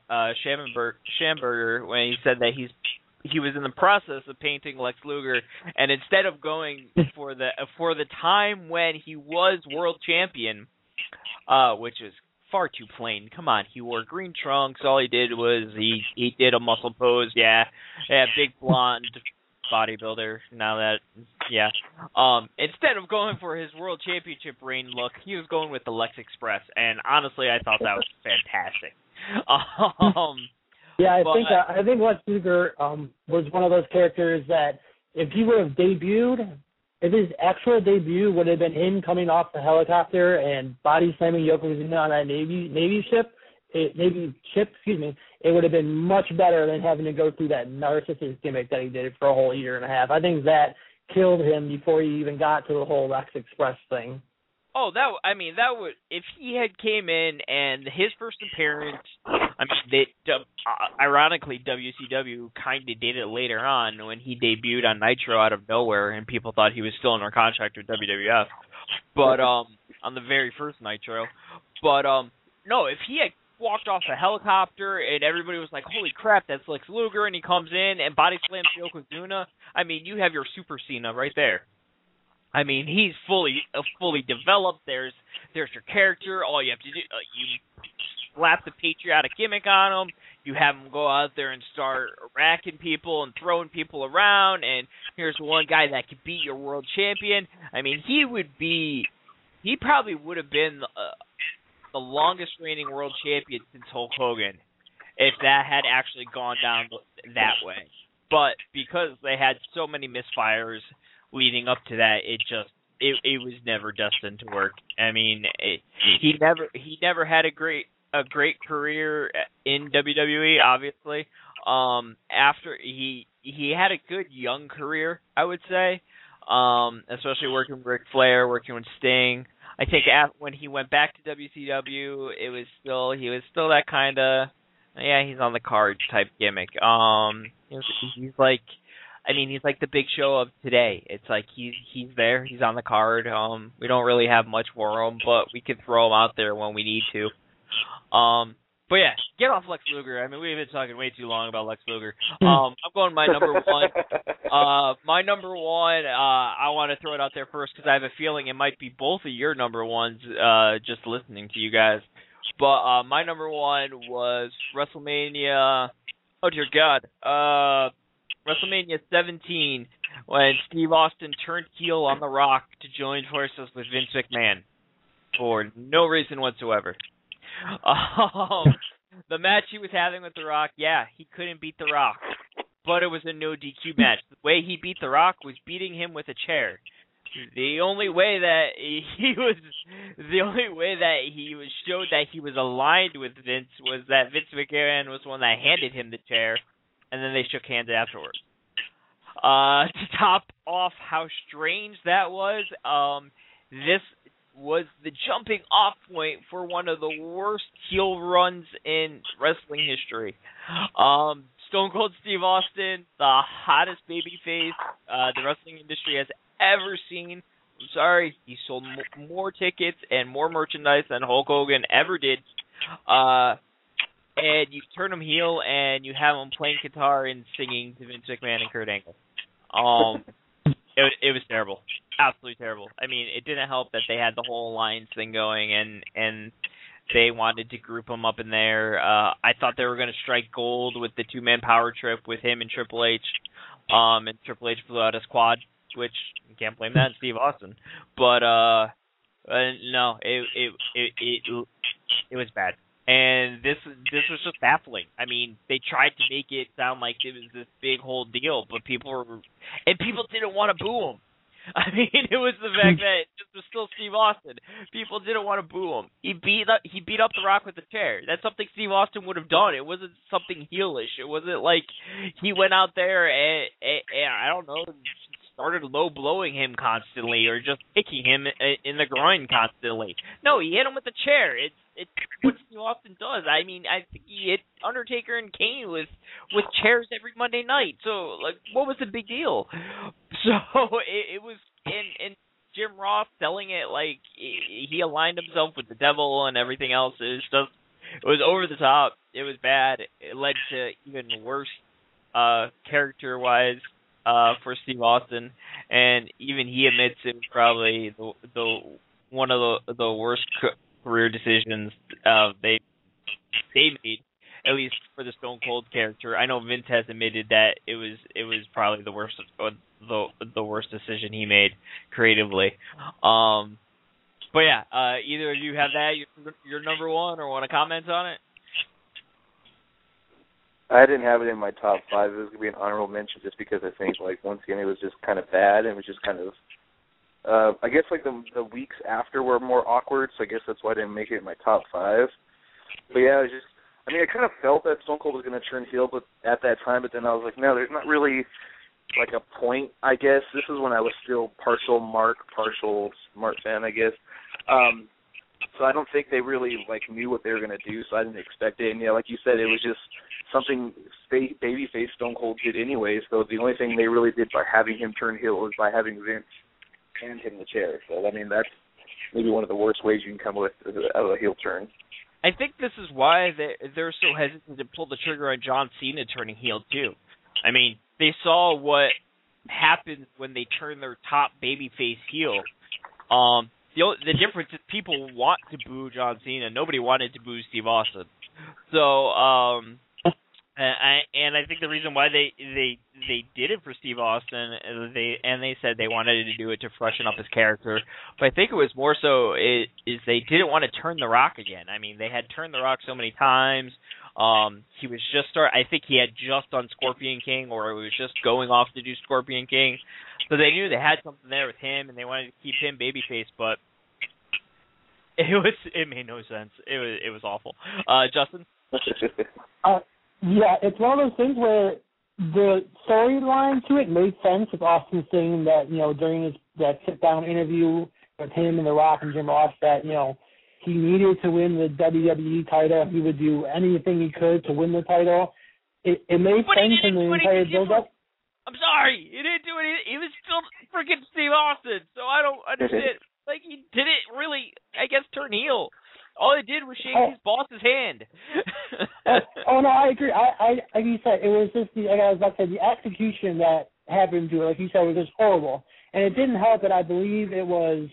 Schamberger when he said that he was in the process of painting Lex Luger, and instead of going for the time when he was world champion, which is far too plain. Come on, he wore green trunks. All he did was he did a muscle pose. Yeah, big blonde bodybuilder. Now that, yeah. Instead of going for his world championship reign look, he was going with the Lex Express, and honestly, I thought that was fantastic. Yeah, I think Lex Luger was one of those characters that if he would have debuted, if his actual debut would have been him coming off the helicopter and body slamming Yokozuna on that Navy ship, it would have been much better than having to go through that narcissist gimmick that he did for a whole year and a half. I think that killed him before he even got to the whole Lex Express thing. Oh, that would, if he had came in and his first appearance, I mean, ironically, WCW kind of did it later on when he debuted on Nitro out of nowhere, and people thought he was still under contract with WWF, but on the very first Nitro. But no, if he had walked off a helicopter and everybody was like, holy crap, that's Lex Luger, and he comes in and body slams Yokozuna, I mean, you have your Super Cena right there. I mean, he's fully developed. There's your character. All you have to do, you slap the patriotic gimmick on him. You have him go out there and start racking people and throwing people around, and here's one guy that could beat your world champion. I mean, he probably would have been the longest reigning world champion since Hulk Hogan if that had actually gone down that way. But because they had so many misfires leading up to that, it was never destined to work. I mean, he never had a great career in WWE, obviously. After he had a good young career, I would say, especially working with Ric Flair, working with Sting. I think when he went back to WCW, he was still that kind of, yeah, he's on the card type gimmick. He's like, I mean, he's like the Big Show of today. It's like he's there, he's on the card. We don't really have much for him, but we can throw him out there when we need to. But yeah, get off Lex Luger. I mean, we've been talking way too long about Lex Luger. I'm going my number one. My number one, I want to throw it out there first because I have a feeling it might be both of your number ones, just listening to you guys. But my number one was WrestleMania. Oh dear God, WrestleMania 17 when Steve Austin turned heel on The Rock to join forces with Vince McMahon for no reason whatsoever. The match he was having with The Rock, yeah, he couldn't beat The Rock, but it was a no DQ match. The way he beat The Rock was beating him with a chair. The only way that he showed that he was aligned with Vince was that Vince McMahon was the one that handed him the chair, and then they shook hands afterwards. To top off how strange that was, this was the jumping off point for one of the worst heel runs in wrestling history. Stone Cold Steve Austin, the hottest babyface the wrestling industry has ever seen. I'm sorry, he sold more tickets and more merchandise than Hulk Hogan ever did. And you turn him heel and you have him playing guitar and singing to Vince McMahon and Kurt Angle. It was terrible. Absolutely terrible. I mean, it didn't help that they had the whole alliance thing going and they wanted to group them up in there. I thought they were going to strike gold with the two-man power trip with him and Triple H. And Triple H blew out his quad, which you can't blame that on Steve Austin. But no, it was bad. And this was just baffling. I mean, they tried to make it sound like it was this big whole deal, but people didn't want to boo him. I mean, it was the fact that this was still Steve Austin. People didn't want to boo him. He beat up The Rock with a chair. That's something Steve Austin would have done. It wasn't something heelish. It wasn't like he went out there and I don't know, started low blowing him constantly or just kicking him in the groin constantly. No, he hit him with a chair. It's what Steve Austin does. I mean, I think he hit Undertaker and Kane with chairs every Monday night. So, like, what was the big deal? So it was, and Jim Ross selling it like he aligned himself with the devil and everything else. It was over the top. It was bad. It led to even worse character-wise for Steve Austin, and even he admits it was probably the one of the worst career decisions they made, at least for the Stone Cold character. I know Vince has admitted that it was probably the worst decision he made creatively. But yeah, either of you have that your number one or want to comment on it? I didn't have it in my top five. It was going to be an honorable mention just because I think, like, once again, it was just kind of bad. It was just kind of, I guess, like, the weeks after were more awkward, so I guess that's why I didn't make it in my top five. But, yeah, it was just, I mean, I kind of felt that Stone Cold was going to turn heel at that time, but then I was like, no, there's not really, like, a point, I guess. This is when I was still partial Smart fan, I guess. So I don't think they really, like, knew what they were going to do, so I didn't expect it. And, yeah, like you said, it was just something babyface Stone Cold did anyway, so the only thing they really did by having him turn heel was by having Vince hand him the chair. So, I mean, that's maybe one of the worst ways you can come with a heel turn. I think this is why they're so hesitant to pull the trigger on John Cena turning heel, too. I mean, they saw what happens when they turn their top babyface heel. the difference is people want to boo John Cena. Nobody wanted to boo Steve Austin. So, and I think the reason why they did it for Steve Austin is they said they wanted to do it to freshen up his character, but I think it was more so is they didn't want to turn The Rock again. I mean, they had turned The Rock so many times. He was I think he had just done Scorpion King, or he was just going off to do Scorpion King, so they knew they had something there with him, and they wanted to keep him babyface, but it made no sense. It was awful. Justin? Yeah, it's one of those things where the storyline to it made sense with Austin saying that, during that sit-down interview with him and The Rock and Jim Ross that, he needed to win the WWE title. He would do anything he could to win the title. It made sense in the entire build-up. I'm sorry, he didn't do it. He was still freaking Steve Austin, so I don't understand. Like, he didn't really, I guess, turn heel. All he did was shake his boss's hand. No, I agree. I like you said, it was just like I was about to say, the execution that happened to it, like you said, was just horrible. And it didn't help that I believe it was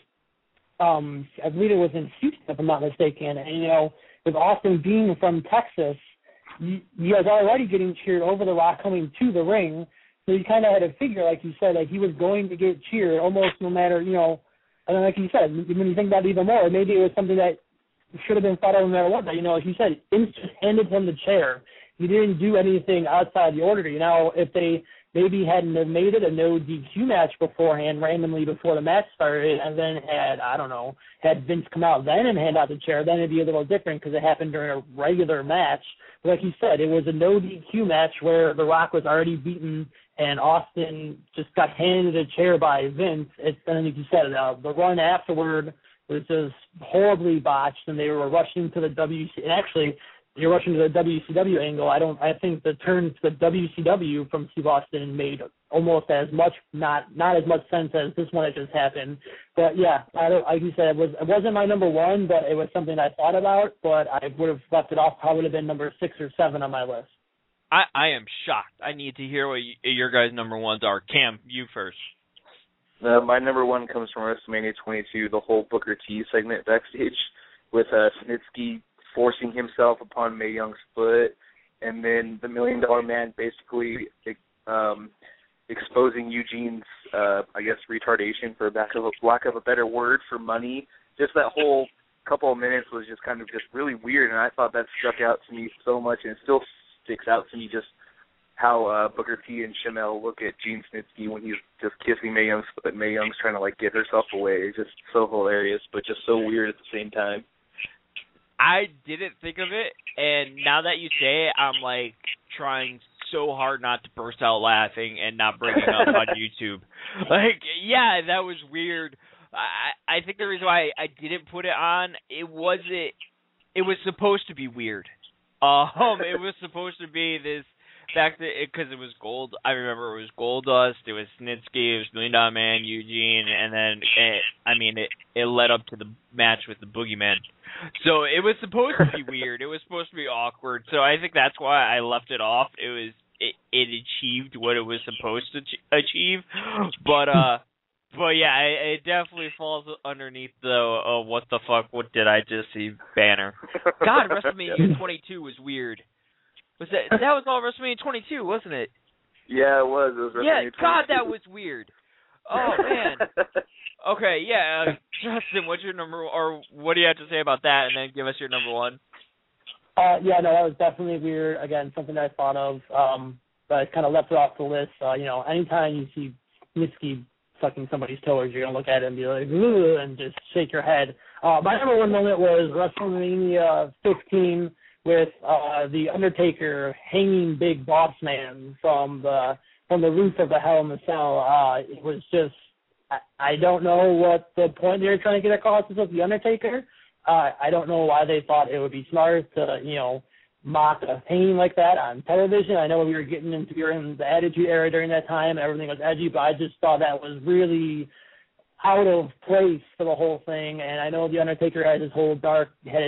in Houston, if I'm not mistaken. And, with Austin being from Texas, you guys are already getting cheered over The Rock coming to the ring. So you kind of had to figure, like you said, like he was going to get cheered almost no matter, and then like you said, when you think about it even more, maybe it was something that should have been thought of no matter what. But, like you said, Vince just handed him the chair. He didn't do anything outside the ordinary. If they maybe hadn't have made it a no DQ match beforehand, randomly before the match started, and then had Vince come out then and hand out the chair, then it'd be a little different because it happened during a regular match. But like you said, it was a no DQ match where The Rock was already beaten and Austin just got handed a chair by Vince. And like you said, the run afterward was just horribly botched, and they were rushing to the WC. And actually, you're rushing to the WCW angle. I think the turn to the WCW from Steve Austin made almost as much, not as much sense as this one that just happened. But yeah, like you said, it wasn't my number one, but it was something I thought about. But I would have left it off. Probably would have been number 6 or 7 on my list. I am shocked. I need to hear what your guys' number ones are. Cam, you first. My number one comes from WrestleMania 22, the whole Booker T segment backstage with Snitsky forcing himself upon Mae Young's foot, and then the $1 Million Man basically exposing Eugene's, retardation, for lack of a better word, for money. Just that whole couple of minutes was just kind of just really weird, and I thought that struck out to me so much, and it still sticks out to me just how Booker T and Shamel look at Gene Snitsky when he's just kissing Mae Young's foot. Mae Young's trying to get herself away. It's just so hilarious, but just so weird at the same time. I didn't think of it, and now that you say it, I'm trying so hard not to burst out laughing and not bring it up on YouTube. Yeah, that was weird. I think the reason why I didn't put it on, it was supposed to be weird. It was supposed to be this back because it was gold. I remember it was Goldust, it was Snitsky, it was $1 Million Man, Eugene, and then it led up to the match with the Boogeyman. So it was supposed to be weird. It was supposed to be awkward. So I think that's why I left it off. It achieved what it was supposed to achieve, but yeah, it definitely falls underneath the what the fuck? What did I just see? Banner. God, WrestleMania 22 was weird. Was that was all WrestleMania 22, wasn't it? Yeah, it was. It was WrestleMania 22. God, that was weird. Oh man. Okay, yeah, Justin, what's your number, or what do you have to say about that, and then give us your number one? That was definitely weird. Again, something I thought of, but I kind of left it off the list. Anytime you see Snitsky sucking somebody's toes, you're gonna look at it and be like, "Ugh," and just shake your head. My number one moment was WrestleMania 15 with the Undertaker hanging Big Boss Man from the roof of the Hell in the Cell. It was just, I don't know what the point they were trying to get across is with the Undertaker. I don't know why they thought it would be smart to, mock a hanging like that on television. I know we were in the Attitude Era during that time, everything was edgy, but I just thought that was really out of place for the whole thing. And I know the Undertaker had his whole dark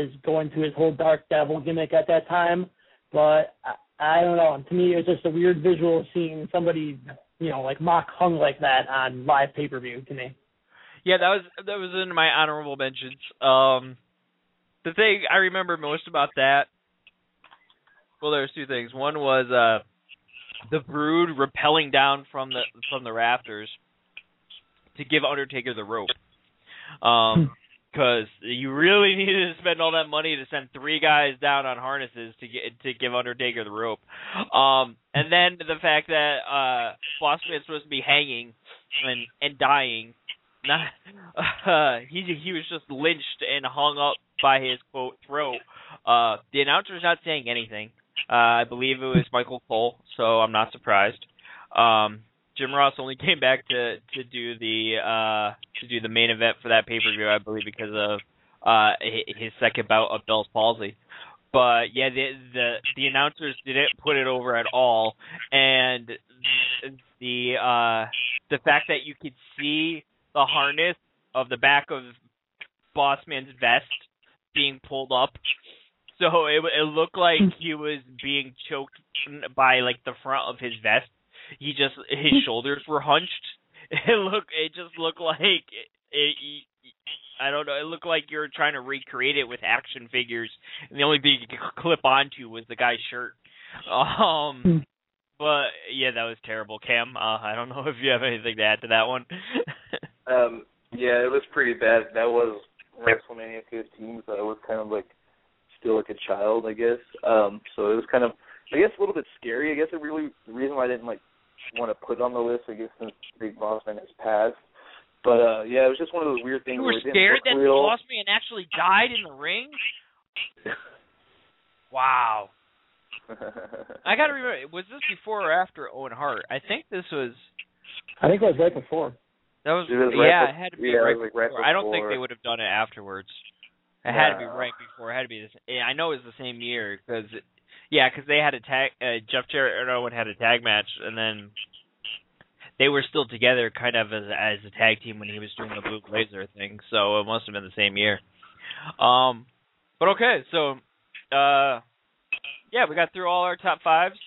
devil gimmick at that time, but I don't know. To me, it was just a weird visual seeing somebody, mock hung like that on live pay-per-view to me. Yeah, that was in my honorable mentions. The thing I remember most about that, well, there's two things. One was the Brood rappelling down from the rafters to give Undertaker the rope. Because you really needed to spend all that money to send 3 guys down on harnesses to give Undertaker the rope. And then the fact that Boss Man's supposed to be hanging and dying. He was just lynched and hung up by his, quote, throat. The announcer's not saying anything. I believe it was Michael Cole, so I'm not surprised. Jim Ross only came back to do the main event for that pay-per-view, I believe, because of his second bout of Bell's palsy. But yeah, the announcers didn't put it over at all, and the fact that you could see the harness of the back of Boss Man's vest being pulled up, so it looked like he was being choked by like the front of his vest. His shoulders were hunched. It just looked like I don't know. It looked like you were trying to recreate it with action figures, and the only thing you could clip onto was the guy's shirt. But yeah, that was terrible. Cam, I don't know if you have anything to add to that one. Yeah, it was pretty bad. That was WrestleMania 15, so I was kind of like still like a child, I guess. So it was kind of, I guess, a little bit scary. I guess the reason why I didn't like want to put it on the list, I guess, since Big Boss Man has passed. But yeah, it was just one of those weird things. You were scared that the Boss Man actually died in the ring? Wow. I gotta remember, was this before or after Owen Hart? I think it was right before. That was, it had to be right before. I don't think they would have done it afterwards. It had to be right before. It had to be this. I know it was the same year because they had a tag. Jeff Jarrett and Owen had a tag match, and then they were still together, kind of as a tag team when he was doing the Blue Blazer thing. So it must have been the same year. But okay, so we got through all our top 5s.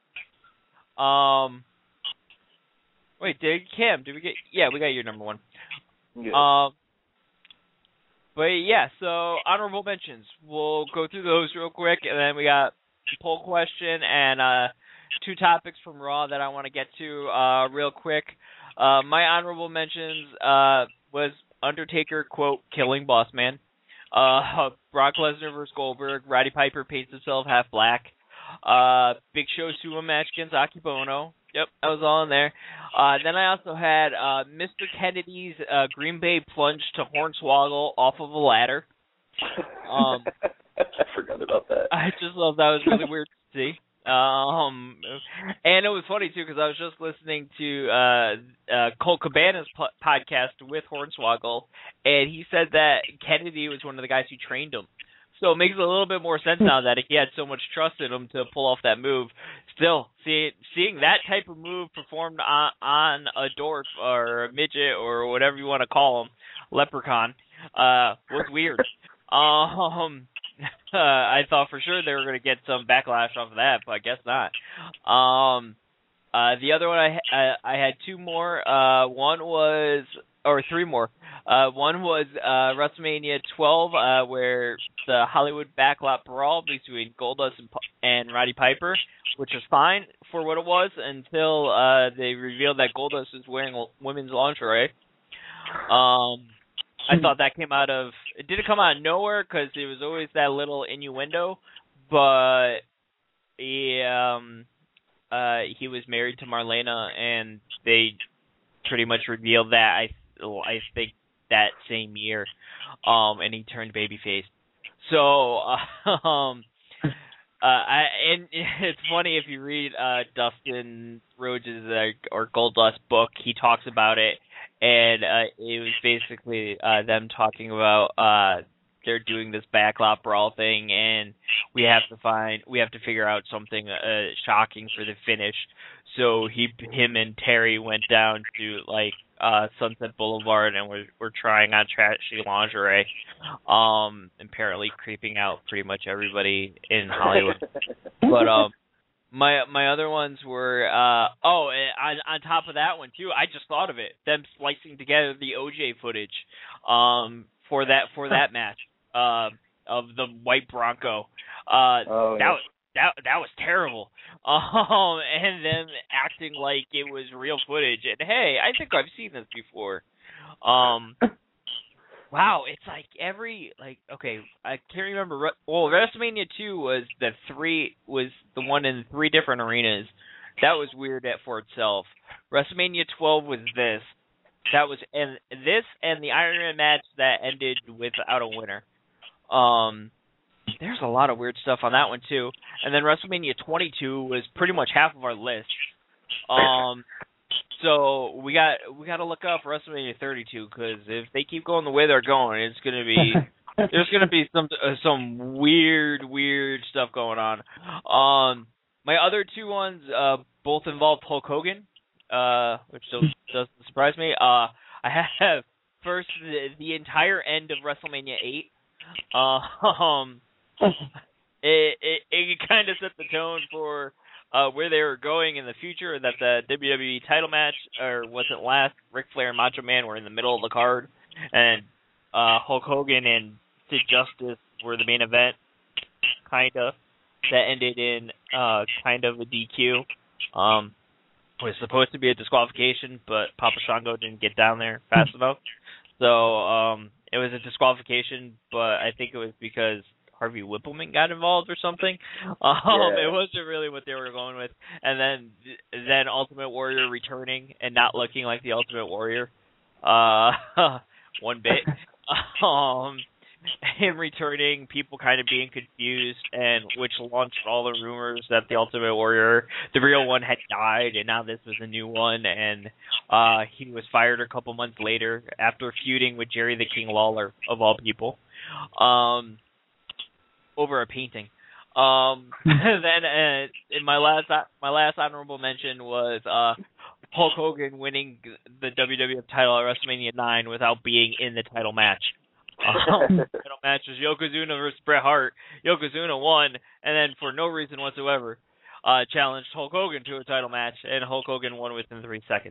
Wait, Cam, did we get? Yeah, we got your number 1. Yeah. But yeah, so honorable mentions. We'll go through those real quick, and then we got a poll question and 2 topics from Raw that I want to get to real quick. My honorable mentions was Undertaker, quote, killing Boss Man. Brock Lesnar versus Goldberg. Roddy Piper paints himself half black. Big Show sumo match against Akebono. Yep, that was all in there. Then I also had Mr. Kennedy's Green Bay plunge to Hornswoggle off of a ladder. I forgot about that. I just thought that was really weird to see. And it was funny, too, because I was just listening to Colt Cabana's podcast with Hornswoggle, and he said that Kennedy was one of the guys who trained him. So it makes a little bit more sense now that he had so much trust in him to pull off that move. Still, seeing that type of move performed on a dwarf or a midget or whatever you want to call him, leprechaun, was weird. I thought for sure they were going to get some backlash off of that, but I guess not. The other one I had 2 more. One was, or 3 more. One was WrestleMania 12, where the Hollywood backlot brawl between Goldust and Roddy Piper, which was fine for what it was until they revealed that Goldust is wearing women's lingerie. I thought that it didn't come out of nowhere because it was always that little innuendo, but he was married to Marlena, and they pretty much revealed that I think that same year, and he turned babyface. So, and it's funny if you read Dustin Rhodes' or Goldust book, he talks about it. And it was basically them talking about they're doing this backlot brawl thing, and we have to figure out something shocking for the finish. So him and Terry went down to like Sunset Boulevard and we're trying on trashy lingerie, apparently creeping out pretty much everybody in Hollywood. But My other ones were on top of that one too. I just thought of it. Them splicing together the OJ footage for that match of the white Bronco. That was terrible. And them acting like it was real footage. And hey, I think I've seen this before. Wow, it's like I can't remember. Well, WrestleMania 2 was the one in 3 different arenas. That was weird for itself. WrestleMania 12 was this. That was and the Iron Man match that ended without a winner. There's a lot of weird stuff on that one too. And then WrestleMania 22 was pretty much half of our list. So we got to look out for WrestleMania 32 because if they keep going the way they're going, it's gonna be there's gonna be some weird stuff going on. My other 2 ones both involved Hulk Hogan, which doesn't surprise me. I have first the entire end of WrestleMania 8. It kind of set the tone for where they were going in the future, that the WWE title match, or was it last, Ric Flair and Macho Man were in the middle of the card, and Hulk Hogan and Sid Justice were the main event, kind of. That ended in kind of a DQ. Was supposed to be a disqualification, but Papa Shango didn't get down there fast enough. So it was a disqualification, but I think it was because Harvey Whippleman got involved or something. It wasn't really what they were going with. And then Ultimate Warrior returning and not looking like the Ultimate Warrior one bit. Him returning, people kind of being confused, and which launched all the rumors that the Ultimate Warrior, the real one, had died, and now this was a new one, and he was fired a couple months later after feuding with Jerry the King Lawler, of all people, over a painting. Then in my last honorable mention was Hulk Hogan winning the WWF title at WrestleMania 9 without being in the title match. The title match was Yokozuna versus Bret Hart. Yokozuna won, and then for no reason whatsoever, challenged Hulk Hogan to a title match, and Hulk Hogan won within 3 seconds.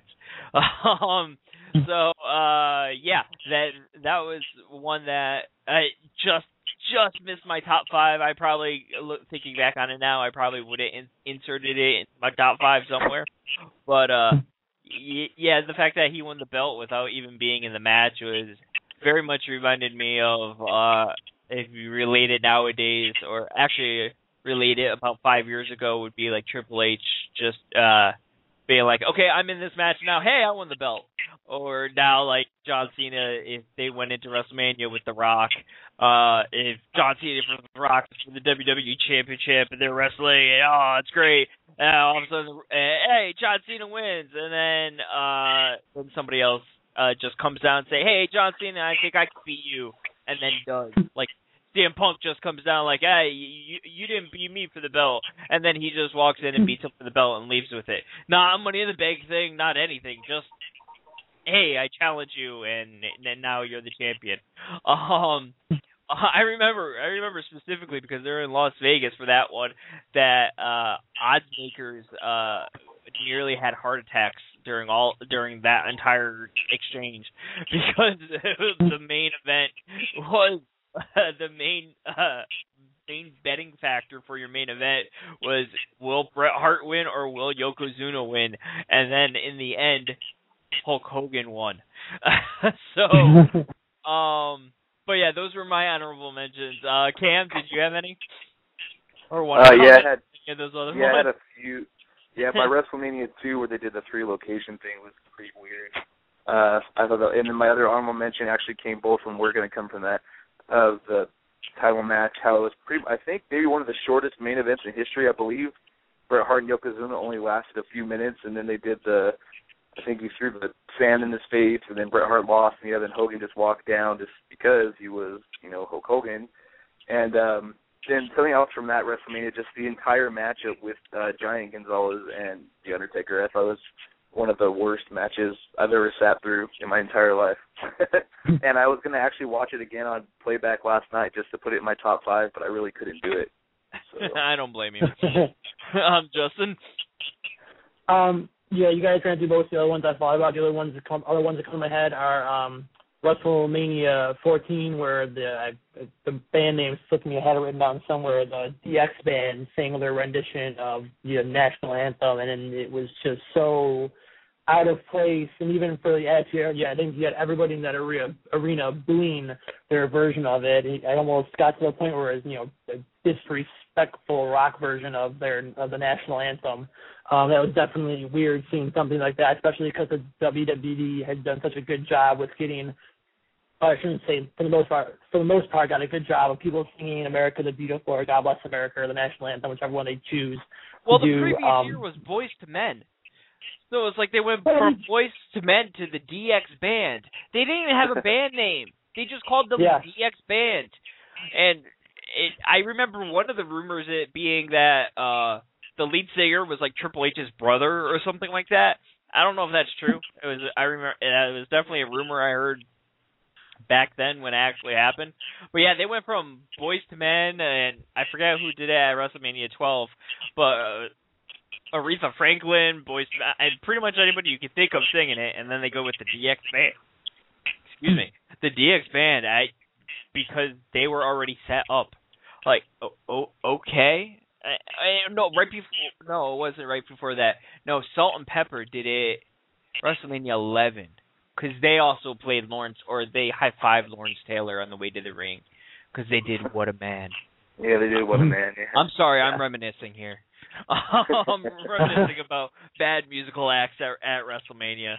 So that was one that I just missed my top 5. I probably, thinking back on it now, I probably would have inserted it in my top 5 somewhere. But the fact that he won the belt without even being in the match was very much reminded me of, if you relate it nowadays, or actually relate it about 5 years ago, would be like Triple H just being like, okay, I'm in this match now, hey, I won the belt. Or now, like John Cena, if they went into WrestleMania with The Rock, if John Cena for The Rock for the WWE Championship, and they're wrestling, and, oh, it's great. All of a sudden, hey, John Cena wins, and then somebody else just comes down and say, hey, John Cena, I think I can beat you, and then does. Like, CM Punk just comes down like, hey, you didn't beat me for the belt, and then he just walks in and beats him for the belt and leaves with it. Not Money in the Bank thing, not anything, just, hey, I challenge you, and now you're the champion. I remember specifically, because they're in Las Vegas for that one, that odds makers nearly had heart attacks during that entire exchange, because the main event was the main betting factor for your main event was, will Bret Hart win or will Yokozuna win? And then in the end, Hulk Hogan won. But yeah, those were my honorable mentions. Cam, did you have any? Or one? I had those other ones? I had a few. Yeah, my WrestleMania 2, where they did the 3 location thing, was pretty weird. I thought that, and then my other honorable mention actually came both from, we're going to come from that, of the title match, how it was I think maybe one of the shortest main events in history, I believe. Bret Hart and Yokozuna only lasted a few minutes, and then they did I think he threw the sand in his face, and then Bret Hart lost, and then Hogan just walked down just because he was, Hulk Hogan. And then something else from that WrestleMania, just the entire matchup with Giant Gonzalez and The Undertaker. I thought it was one of the worst matches I've ever sat through in my entire life. And I was going to actually watch it again on playback last night just to put it in my top 5, but I really couldn't do it. So. I don't blame you. Justin? Yeah, you guys ran through most of the other ones I thought about. The other ones that come to my head are WrestleMania 14, where the band name slipped me. I had it written down somewhere. The DX band sang their rendition of the national anthem, and it was just so out of place. And even for the attitude, I think you had everybody in that arena booing their version of it. I almost got to the point where it was, a disrespectful rock version of the national anthem. That was definitely weird seeing something like that, especially because the WWE had done such a good job with getting, I shouldn't say for the most part, got a good job of people singing America the Beautiful or God Bless America or the national anthem, whichever one they choose. Well, the previous year was Boys to Men. So it's like they went from Boys to Men to the DX band. They didn't even have a band name. They just called them the DX band. And I remember one of the rumors it being that the lead singer was like Triple H's brother or something like that. I don't know if that's true. I remember it was definitely a rumor I heard back then when it actually happened. But yeah, they went from Boys to Men, and I forget who did it at WrestleMania 12, but Aretha Franklin, and pretty much anybody you can think of singing it, and then they go with the DX band. Excuse me, the DX band, because they were already set up. Like, okay. No, it wasn't right before that. No, Salt and Pepper did it WrestleMania 11, because they also played Lawrence, or they high-fived Lawrence Taylor on the way to the ring, because they did What a Man. Yeah, they did What a Man. Yeah. I'm sorry, I'm reminiscing here. I'm reminiscing about bad musical acts at WrestleMania.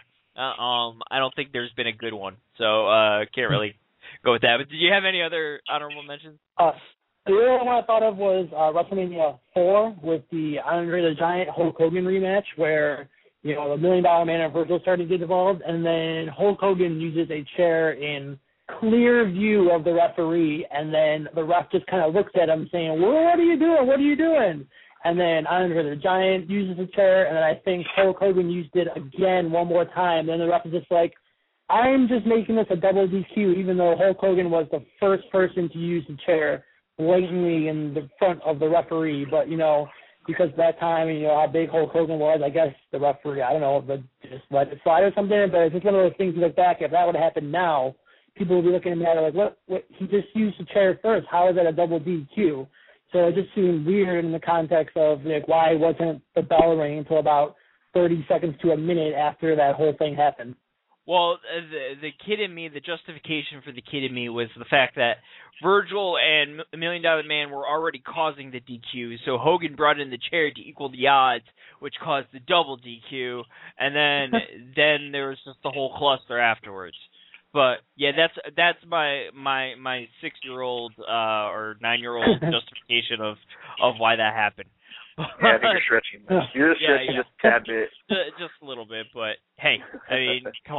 I don't think there's been a good one, so can't really go with that. But did you have any other honorable mentions? The other one I thought of was WrestleMania 4 with the Andre the Giant Hulk Hogan rematch, where the $1 Million Man and Virgil started to get involved, and then Hulk Hogan uses a chair in clear view of the referee, and then the ref just kind of looks at him saying, "Well, what are you doing? What are you doing?" And then Andre the Giant uses a chair, and then I think Hulk Hogan used it again one more time. And the ref is just like, "I'm just making this a double DQ," even though Hulk Hogan was the first person to use the chair blatantly in the front of the referee. But, because at that time, how big Hulk Hogan was, I guess the referee, I don't know, but just let it slide or something. But it's just one of those things you look back, if that would have happened now, people would be looking at me like, what? He just used the chair first. How is that a double DQ? So it just seemed weird in the context of, why wasn't the bell ringing until about 30 seconds to a minute after that whole thing happened? Well, the kid in me, the justification for the kid in me was the fact that Virgil and $1 Million Man were already causing the DQ, so Hogan brought in the chair to equal the odds, which caused the double DQ, and then there was just the whole cluster afterwards. But yeah, that's my 6-year-old or 9-year-old justification of why that happened. Yeah, I think you're stretching. You're stretching just a tad bit. Just a little bit, but hey, I mean, come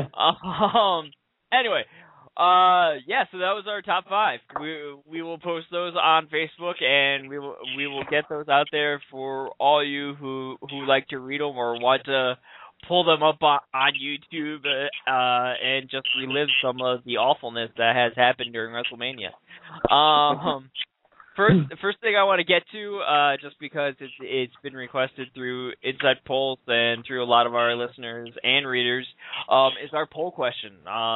on. Anyway, so that was our top 5. We will post those on Facebook, and we will get those out there for all you who like to read them or want to pull them up on YouTube and just relive some of the awfulness that has happened during WrestleMania. First thing I want to get to, just because it's been requested through Inside Polls and through a lot of our listeners and readers, is our poll question.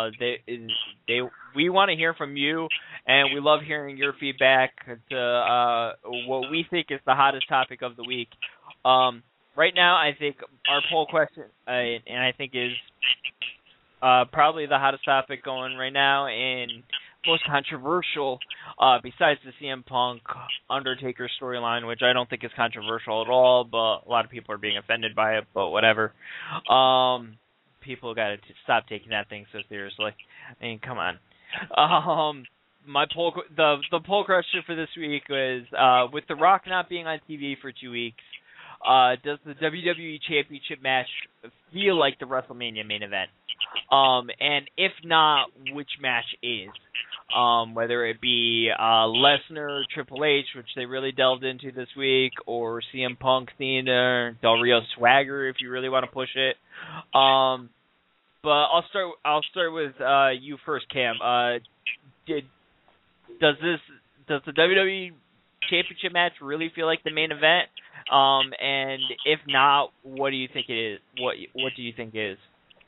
We want to hear from you, and we love hearing your feedback to what we think is the hottest topic of the week. Right now, I think our poll question, and I think is probably the hottest topic going right now, and most controversial, besides the CM Punk Undertaker storyline, which I don't think is controversial at all, but a lot of people are being offended by it, but whatever. People got to stop taking that thing so seriously. I mean, come on. The poll question for this week was, with The Rock not being on TV for 2 weeks, does the WWE Championship match feel like the WrestleMania main event? And if not, which match is? Whether it be Lesnar, Triple H, which they really delved into this week, or CM Punk, Cena, Del Rio Swagger, if you really want to push it. But I'll start with you first, Cam. Does the WWE Championship match really feel like the main event? And if not, what do you think it is? What do you think it is?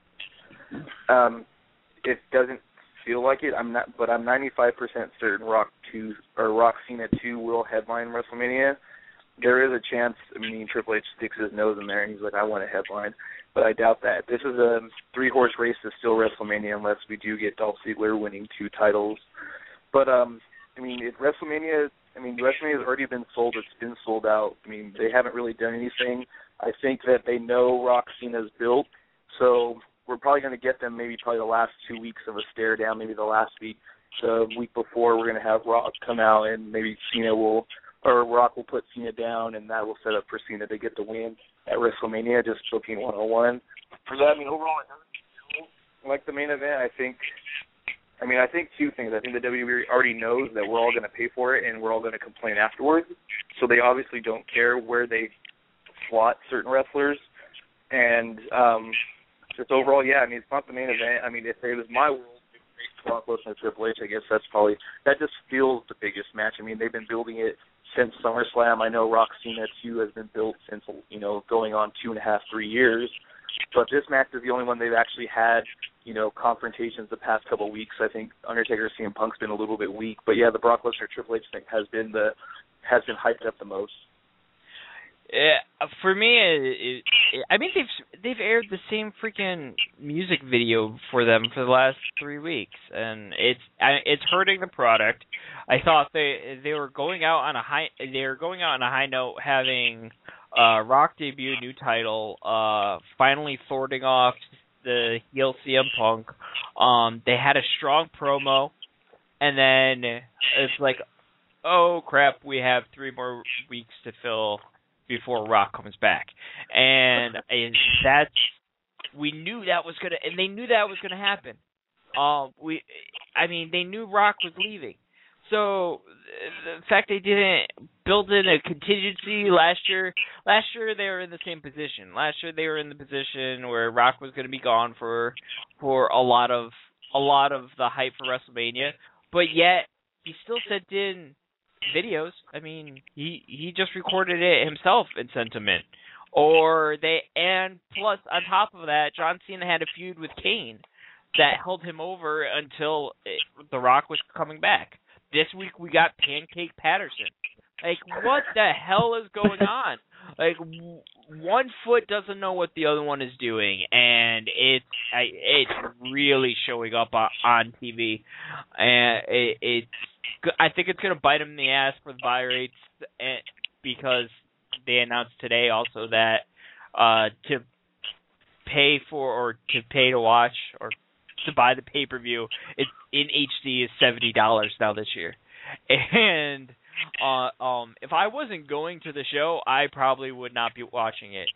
It doesn't feel like it. I'm 95% certain Rock Cena 2 will headline WrestleMania. There is a chance. I mean, Triple H sticks his nose in there and he's like, I want a headline, but I doubt that. This is a 3-horse race to still WrestleMania unless we do get Dolph Ziggler winning 2 titles. But WrestleMania has already been sold. It's been sold out. I mean, they haven't really done anything. I think that they know Rock Cena's built, so we're probably going to get them probably the last 2 weeks of a stare down, maybe the last week. The week before, we're going to have Rock come out, and maybe Rock will put Cena down, and that will set up for Cena to get the win at WrestleMania, just booking 101. For that, overall, it doesn't feel like the main event. I think 2 things. I think the WWE already knows that we're all going to pay for it, and we're all going to complain afterwards. So they obviously don't care where they slot certain wrestlers. And just overall, it's not the main event. If it was my world, Brock Lesnar, Triple H, I guess that just feels the biggest match. They've been building it since SummerSlam. I know Rock Cena 2 has been built since, going on 2.5, 3 years. But this match is the only one they've actually had, confrontations the past couple of weeks. I think Undertaker CM Punk's been a little bit weak. But, the Brock Lesnar Triple H thing has been hyped up the most. For me, they've aired the same freaking music video for them for the last 3 weeks, and it's hurting the product. I thought they were going out on a high note, having Rock debut a new title, finally thwarting off the heel CM Punk. They had a strong promo, and then it's like, oh crap, we have 3 more weeks to fill before Rock comes back, and we knew that was gonna, and they knew that was gonna happen. They knew Rock was leaving, so the fact they didn't build in a contingency last year they were in the same position. Last year they were in the position where Rock was going to be gone for a lot of the hype for WrestleMania, but yet he still sent in videos. He just recorded it himself and sent them in. And plus, on top of that, John Cena had a feud with Kane that held him over until The Rock was coming back. This week we got Pancake Patterson. What the hell is going on? One foot doesn't know what the other one is doing, and it's really showing up on TV. And I think it's going to bite them in the ass for the buy rates, because they announced today also that to pay to watch or to buy the pay-per-view, it's in HD is $70 now this year. And if I wasn't going to the show, I probably would not be watching it.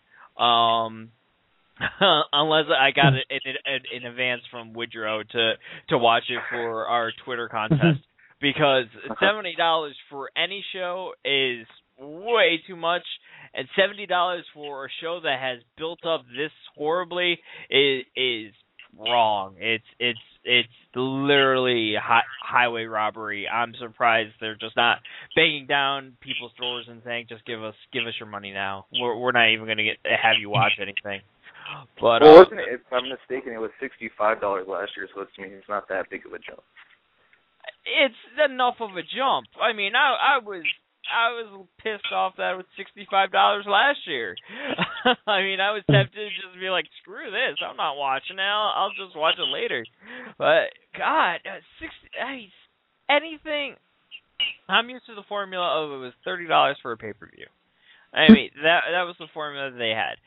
Unless I got it in advance from Woodrow to watch it for our Twitter contest. Because $70 for any show is way too much, and $70 for a show that has built up this horribly is wrong. It's literally highway robbery. I'm surprised they're just not banging down people's doors and saying, "Just give us your money now. We're not even going to have you watch anything." But wasn't it? If I'm mistaken, it was $65 last year, so it's not that big of a jump. It's enough of a jump. I was pissed off that it was $65 last year. I was tempted to just be like, screw this, I'm not watching it. I'll just watch it later. But God, anything. I'm used to the formula of it was $30 for a pay-per-view. That was the formula that they had.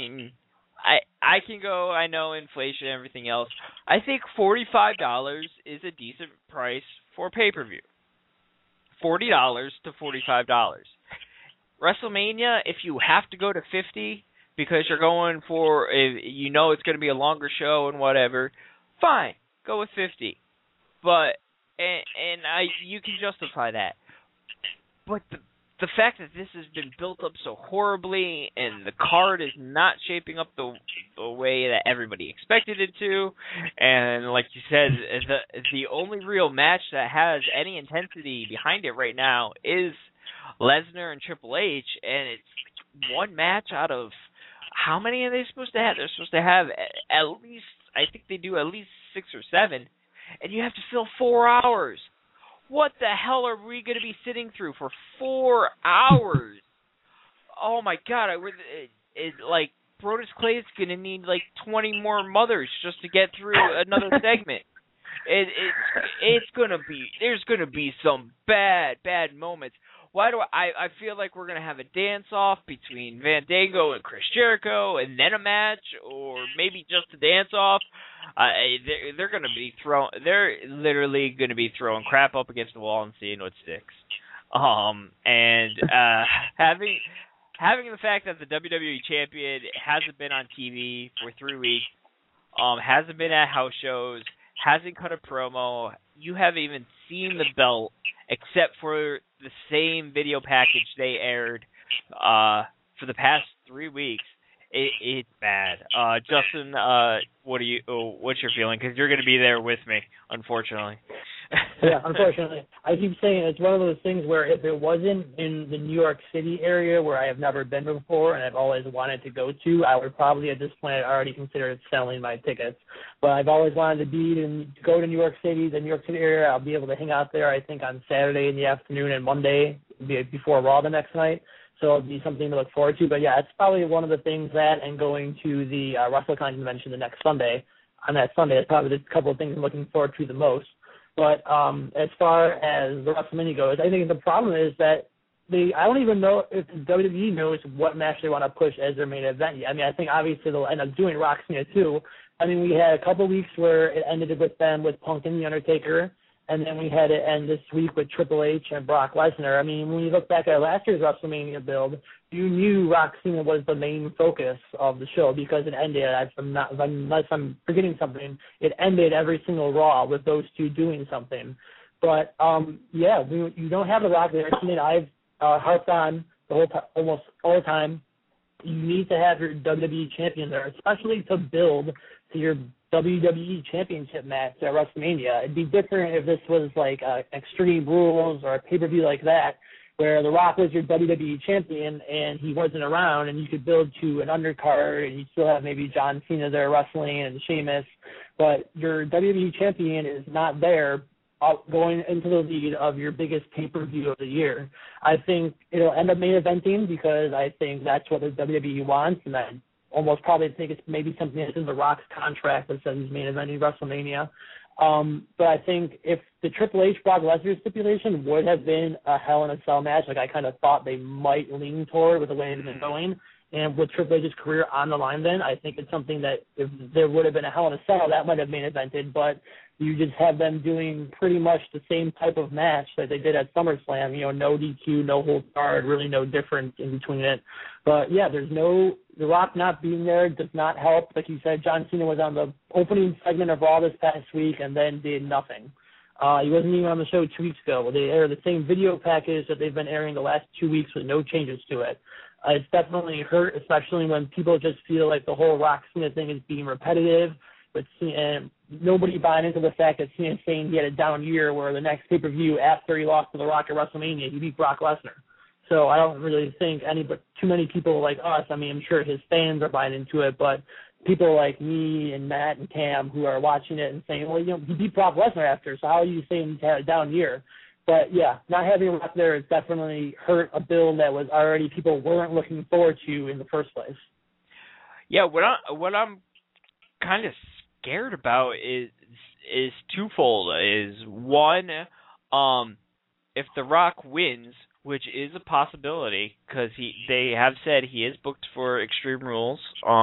I can go, I know inflation and everything else. I think $45 is a decent price for pay-per-view. $40 to $45. WrestleMania, if you have to go to $50 because you're going for, it's going to be a longer show and whatever, fine, go with $50. But you can justify that. But the fact that this has been built up so horribly and the card is not shaping up the way that everybody expected it to, and like you said, the only real match that has any intensity behind it right now is Lesnar and Triple H, and one match out of how many are they supposed to have? They're supposed to have at least, I think they do at least 6 or 7, and you have to fill 4 hours. What the hell are we going to be sitting through for 4 hours? Oh my God! Like Brodus Clay's going to need like 20 more mothers just to get through another segment. It's going to be, there's going to be some bad moments. Why do I feel like we're going to have a dance-off between Fandango and Chris Jericho and then a match, or maybe just a dance-off. They're going to be they're literally going to be throwing crap up against the wall and seeing what sticks. And having the fact that the WWE champion hasn't been on TV for 3 weeks, hasn't been at house shows, hasn't cut a promo, you haven't even seen the belt except for the same video package they aired for the past 3 weeks. It's bad. Justin, what's your feeling? Because you're going to be there with me, unfortunately. Yeah, unfortunately. I keep saying it's one of those things where if it wasn't in the New York City area where I have never been before and I've always wanted to go to, I would probably at this point already consider selling my tickets. But I've always wanted to go to New York City, the New York City area. I'll be able to hang out there, I think, on Saturday in the afternoon and Monday before Raw the next night. So it'll be something to look forward to. But, yeah, it's probably one of the things that, and going to the WrestleCon convention the next Sunday, on that Sunday, it's probably the couple of things I'm looking forward to the most. But as far as the WrestleMania goes, I think the problem is that I don't even know if WWE knows what match they want to push as their main event. I mean, I think obviously they'll end up doing Roxanne too. I mean, we had a couple of weeks where it ended with them with Punk and The Undertaker, and then we had it end this week with Triple H and Brock Lesnar. I mean, when you look back at last year's WrestleMania build, you knew Roxanne was the main focus of the show because it ended, unless I'm forgetting something, it ended every single Raw with those two doing something. But, you don't have The Rock there. I mean, I've harped on almost all the time. You need to have your WWE champion there, especially to build to your WWE Championship match at WrestleMania. It'd be different if this was like Extreme Rules or a pay-per-view like that, where The Rock was your WWE Champion and he wasn't around, and you could build to an undercard, and you still have maybe John Cena there wrestling and Sheamus, but your WWE Champion is not there going into the lead of your biggest pay-per-view of the year. I think it'll end up main eventing because I think that's what the WWE wants, and I almost probably think it's maybe something that's in The Rock's contract that says he's main eventing WrestleMania. But I think if the Triple H Brock Lesnar stipulation would have been a Hell in a Cell match, like I kind of thought they might lean toward with the way they've been going, and with Triple H's career on the line then, I think it's something that if there would have been a Hell in a Cell, that might have main evented, but you just have them doing pretty much the same type of match that they did at SummerSlam, no DQ, no hold guard, really no difference in between it. But, yeah, The Rock not being there does not help. Like you said, John Cena was on the opening segment of Raw this past week and then did nothing. He wasn't even on the show 2 weeks ago. They air the same video package that they've been airing the last 2 weeks with no changes to it. It's definitely hurt, especially when people just feel like the whole Rock Cena thing is being repetitive. But nobody buying into the fact that Cena's saying he had a down year where the next pay-per-view after he lost to The Rock at WrestleMania, he beat Brock Lesnar. So I don't really think too many people like us, I mean, I'm sure his fans are buying into it, but people like me and Matt and Cam who are watching it and saying, well, he beat Brock Lesnar after, so how are you saying he had a down year? But, yeah, not having Rock there has definitely hurt a build that was already people weren't looking forward to in the first place. Yeah, what I'm kind of scared about is twofold. Is one, if The Rock wins, which is a possibility because they have said he is booked for Extreme Rules.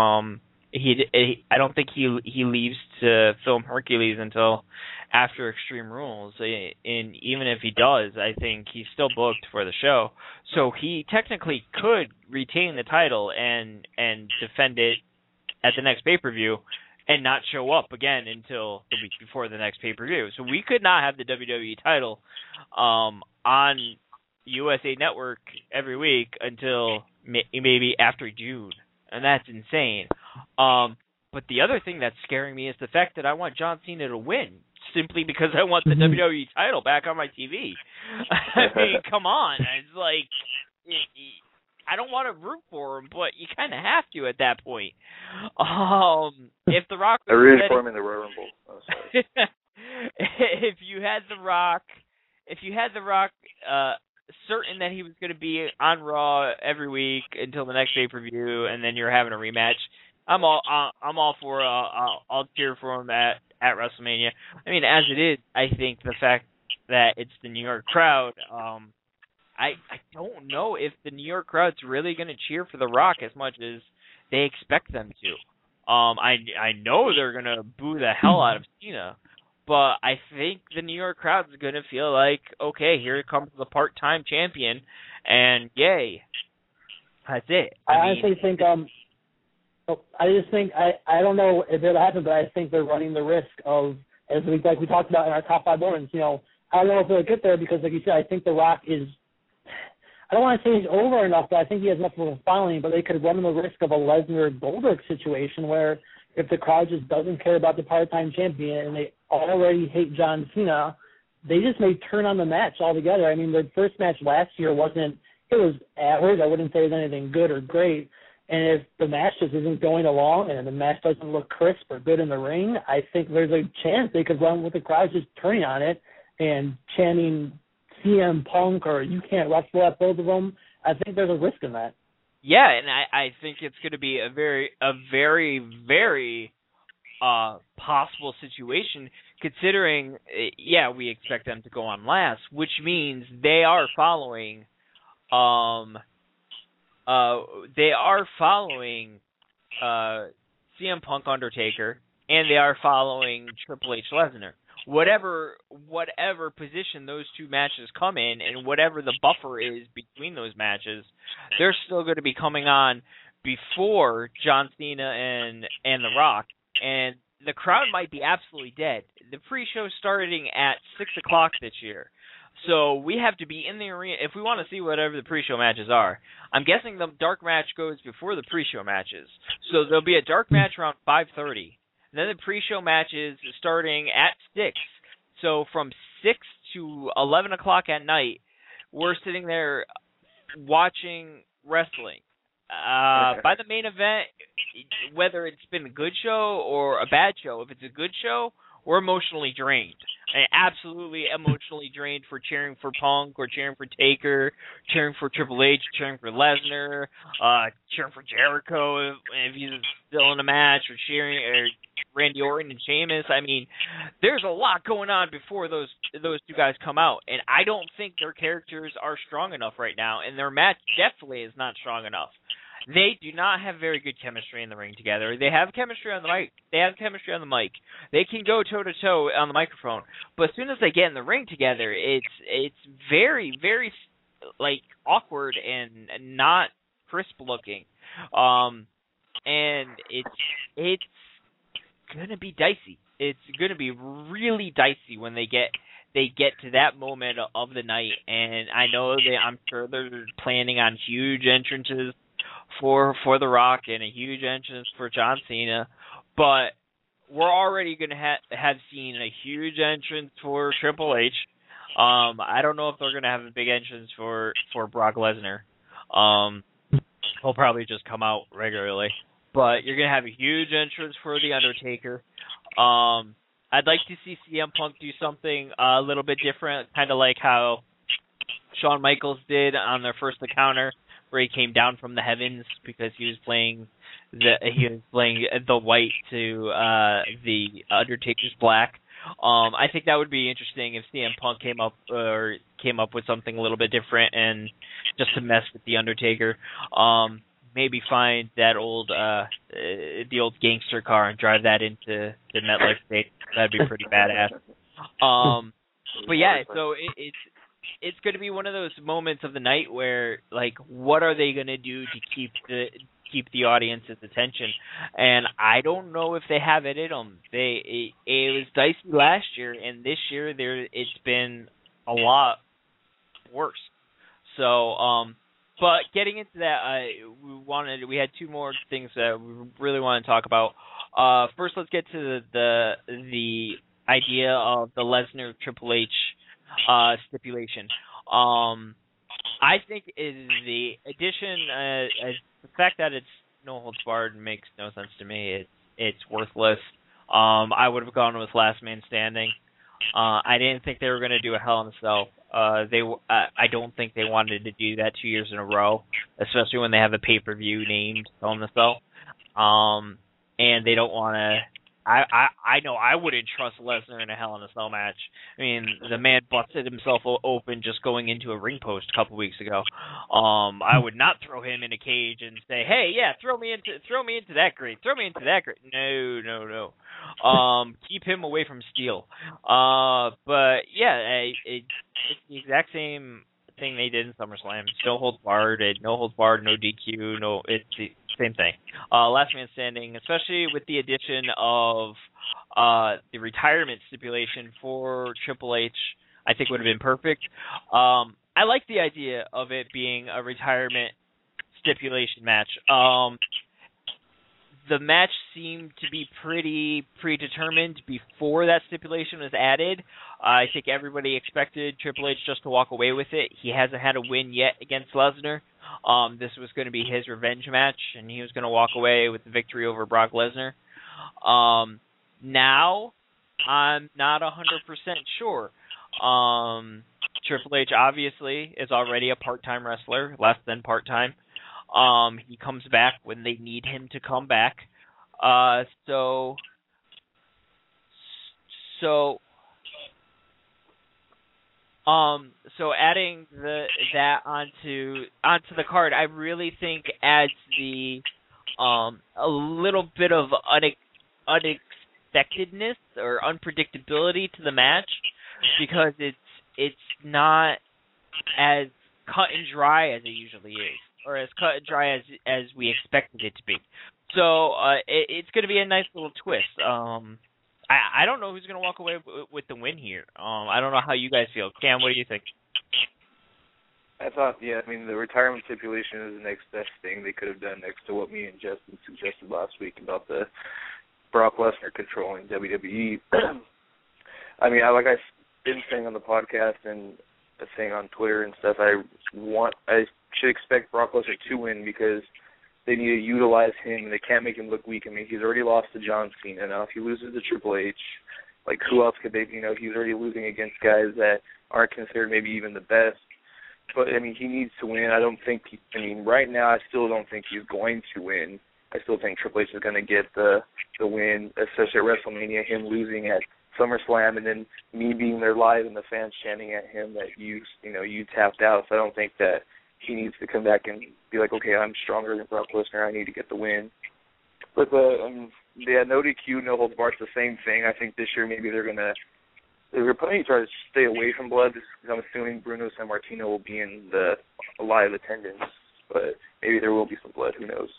I don't think he leaves to film Hercules until after Extreme Rules, and even if he does, I think he's still booked for the show. So he technically could retain the title and defend it at the next pay-per-view and not show up again until the week before the next pay-per-view. So we could not have the WWE title on USA Network every week until maybe after June, and that's insane. But the other thing that's scaring me is the fact that I want John Cena to win simply because I want the WWE title back on my TV. I mean, come on. It's like I don't want to root for him, but you kind of have to at that point. If The Rock was I rooted for him in the Royal Rumble. Oh, sorry. if you had The Rock certain that he was going to be on Raw every week until the next pay-per-view, and then you're having a rematch, I'm all for I'll cheer for him at WrestleMania. I mean, as it is, I think the fact that it's the New York crowd, I don't know if the New York crowd's really going to cheer for The Rock as much as they expect them to. I know they're going to boo the hell out of Cena, but I think the New York crowd is going to feel like, okay, here comes the part-time champion, and yay. That's it. I honestly think, I just think, I don't know if it'll happen, but I think they're running the risk of, like we talked about in our top 5 moments, I don't know if they'll get there because, like you said, I think The Rock is, I don't want to say he's over enough, but I think he has enough of a following, but they could run the risk of a Lesnar-Goldberg situation where if the crowd just doesn't care about the part-time champion and they already hate John Cena, they just may turn on the match altogether. I mean, their first match last year it was average. I wouldn't say it was anything good or great. And if the match just isn't going along and the match doesn't look crisp or good in the ring, I think there's a chance they could run with the crowd just turning on it and chanting CM Punk or you can't wrestle at both of them. I think there's a risk in that. Yeah, and I think it's going to be a very, very possible situation considering, we expect them to go on last, which means they are following CM Punk Undertaker, and they are following Triple H Lesnar. Whatever position those two matches come in, and whatever the buffer is between those matches, they're still going to be coming on before John Cena and The Rock, and the crowd might be absolutely dead. The pre-show starting at 6 o'clock this year, so we have to be in the arena if we want to see whatever the pre-show matches are. I'm guessing the dark match goes before the pre-show matches, so there'll be a dark match around 5:30. Then the pre-show matches starting at 6. So from 6 to 11 o'clock at night, we're sitting there watching wrestling. By the main event, whether it's been a good show or a bad show, if it's a good show, we're emotionally drained. Absolutely emotionally drained for cheering for Punk or cheering for Taker, cheering for Triple H, cheering for Lesnar, cheering for Jericho if he's still in a match, or cheering Randy Orton and Sheamus. I mean, there's a lot going on before those two guys come out, and I don't think their characters are strong enough right now, and their match definitely is not strong enough. They do not have very good chemistry in the ring together. They have chemistry on the mic. They can go toe-to-toe on the microphone. But as soon as they get in the ring together, it's very, very, awkward and not crisp looking. And it's going to be dicey. It's going to be really dicey when they get to that moment of the night. And I'm sure they're planning on huge entrances for The Rock and a huge entrance for John Cena, but we're already going to have seen a huge entrance for Triple H. I don't know if they're going to have a big entrance for Brock Lesnar. He'll probably just come out regularly, but you're going to have a huge entrance for The Undertaker. I'd like to see CM Punk do something a little bit different, kind of like how Shawn Michaels did on their first encounter, where he came down from the heavens because he was playing the white to the Undertaker's black. I think that would be interesting if CM Punk came up with something a little bit different and just to mess with the Undertaker. Maybe find that the old gangster car and drive that into the MetLife Stadium. That'd be pretty badass. But yeah, so it's going to be one of those moments of the night where, what are they going to do to keep the audience's attention? And I don't know if they have it in them. It was dicey last year, and this year it's been a lot worse. So, but getting into that, we had two more things that we really want to talk about. First, let's get to the idea of the Lesnar Triple H stipulation. I think the addition, the fact that it's no holds barred makes no sense to me. It's worthless. I would have gone with last man standing. I didn't think they were going to do a Hell in a Cell. I don't think they wanted to do that 2 years in a row, especially when they have a pay-per-view named Hell in a Cell. And they don't want to. I know I wouldn't trust Lesnar in a Hell in a Cell match. I mean, the man busted himself open just going into a ring post a couple weeks ago. I would not throw him in a cage and say, "Hey, yeah, throw me into that grate. Throw me into that grate." No. Keep him away from steel. But yeah, it's the exact same thing they did in SummerSlam. No holds barred, no DQ. No, it's the same thing. Last man standing, especially with the addition of the retirement stipulation for Triple H, I think would have been perfect. I like the idea of it being a retirement stipulation match. The match seemed to be pretty predetermined before that stipulation was added. I think everybody expected Triple H just to walk away with it. He hasn't had a win yet against Lesnar. This was going to be his revenge match, and he was going to walk away with the victory over Brock Lesnar. Now, I'm not 100% sure. Triple H obviously is already a part-time wrestler, less than part-time. He comes back when they need him to come back. So adding that onto the card, I really think adds the a little bit of unexpectedness or unpredictability to the match, because it's not as cut and dry as it usually is, or as cut and dry as we expected it to be. So it's going to be a nice little twist. I don't know who's going to walk away with the win here. I don't know how you guys feel. Cam, what do you think? I thought, the retirement stipulation is the next best thing they could have done next to what me and Justin suggested last week about the Brock Lesnar controlling WWE. Like I've been saying on the podcast and saying on Twitter and stuff, I should expect Brock Lesnar to win, because they need to utilize him, and they can't make him look weak. He's already lost to John Cena. Now, if he loses to Triple H, who else could they, he's already losing against guys that aren't considered maybe even the best. But, he needs to win. I don't think, right now, I still don't think he's going to win. I still think Triple H is going to get the win, especially at WrestleMania, him losing at SummerSlam, and then me being there live and the fans chanting at him that you tapped out. So I don't think that he needs to come back and be like, okay, I'm stronger than Brock Lesnar, I need to get the win. But no DQ, no holds barred, the same thing. I think this year maybe they're probably try to stay away from blood, because I'm assuming Bruno Sammartino will be in the live attendance, but maybe there will be some blood, who knows.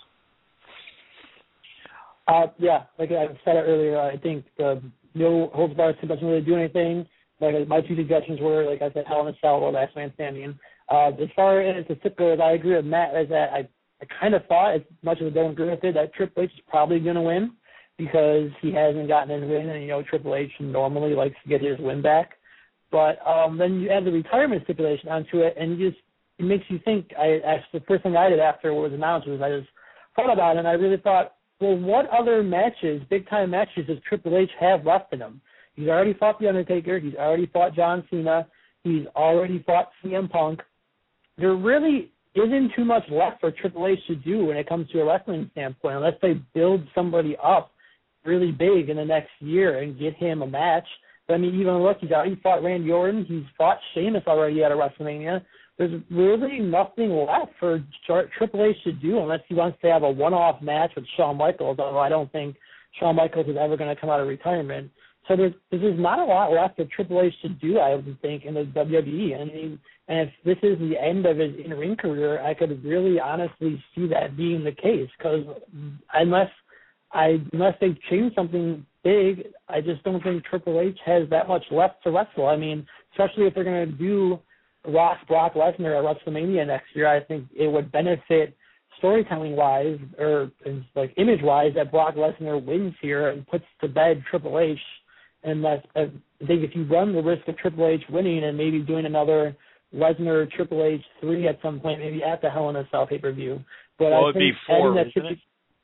Yeah, like I said earlier, I think the no holds barred doesn't really do anything. My two suggestions were, like I said, Hell in a Cell or Last Man Standing. As far as the tip goes, I agree with Matt, is that I kind of thought, as much as I don't agree with it, that Triple H is probably going to win, because he hasn't gotten his win, and Triple H normally likes to get his win back. But then you add the retirement stipulation onto it, and it makes you think. The first thing I did after it was announced was I just thought about it, and I really thought, well, what other matches, big-time matches, does Triple H have left in him? He's already fought The Undertaker. He's already fought John Cena. He's already fought CM Punk. There really isn't too much left for Triple H to do when it comes to a wrestling standpoint, unless they build somebody up really big in the next year and get him a match. But, even look, he's already fought Randy Orton. He's fought Sheamus already at a WrestleMania. There's really nothing left for Triple H to do unless he wants to have a one-off match with Shawn Michaels, although I don't think Shawn Michaels is ever going to come out of retirement. So there's not a lot left for Triple H to do, I would think, in the WWE. And if this is the end of his in-ring career, I could really honestly see that being the case, because unless they change something big, I just don't think Triple H has that much left to wrestle. Especially if they're going to do Brock Lesnar at WrestleMania next year, I think it would benefit storytelling-wise or image-wise that Brock Lesnar wins here and puts to bed Triple H. And I think if you run the risk of Triple H winning and maybe doing another Lesnar Triple H 3 at some point, maybe at the Hell in a Cell pay-per-view. But well, I it'd think be 4, that wouldn't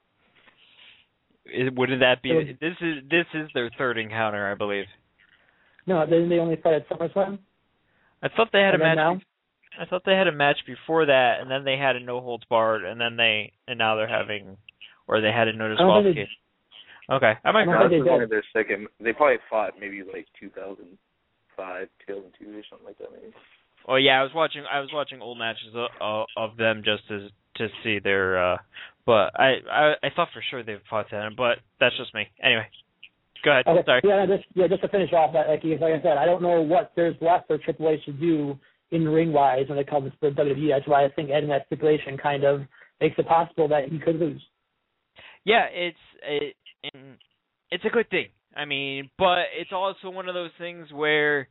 it? Wouldn't that be? This is their third encounter, I believe. No, didn't they only fight at SummerSlam? I thought they had a match. Now? I thought they had a match before that, and then they had a no holds barred, and now they're having, or they had a no disqualification. Okay, I might. This is only their second. They probably fought maybe like 2005, 2002, or something like that, maybe. Oh yeah, I was watching old matches of them just to see their. But I thought for sure they fought then, but that's just me. Anyway, go ahead. Okay. Sorry. Just to finish off that, like I said, I don't know what there's left for Triple H to do in ring wise when it comes to WWE. That's why I think adding that stipulation kind of makes it possible that he could lose. Yeah, it's a good thing. I mean, but it's also one of those things where,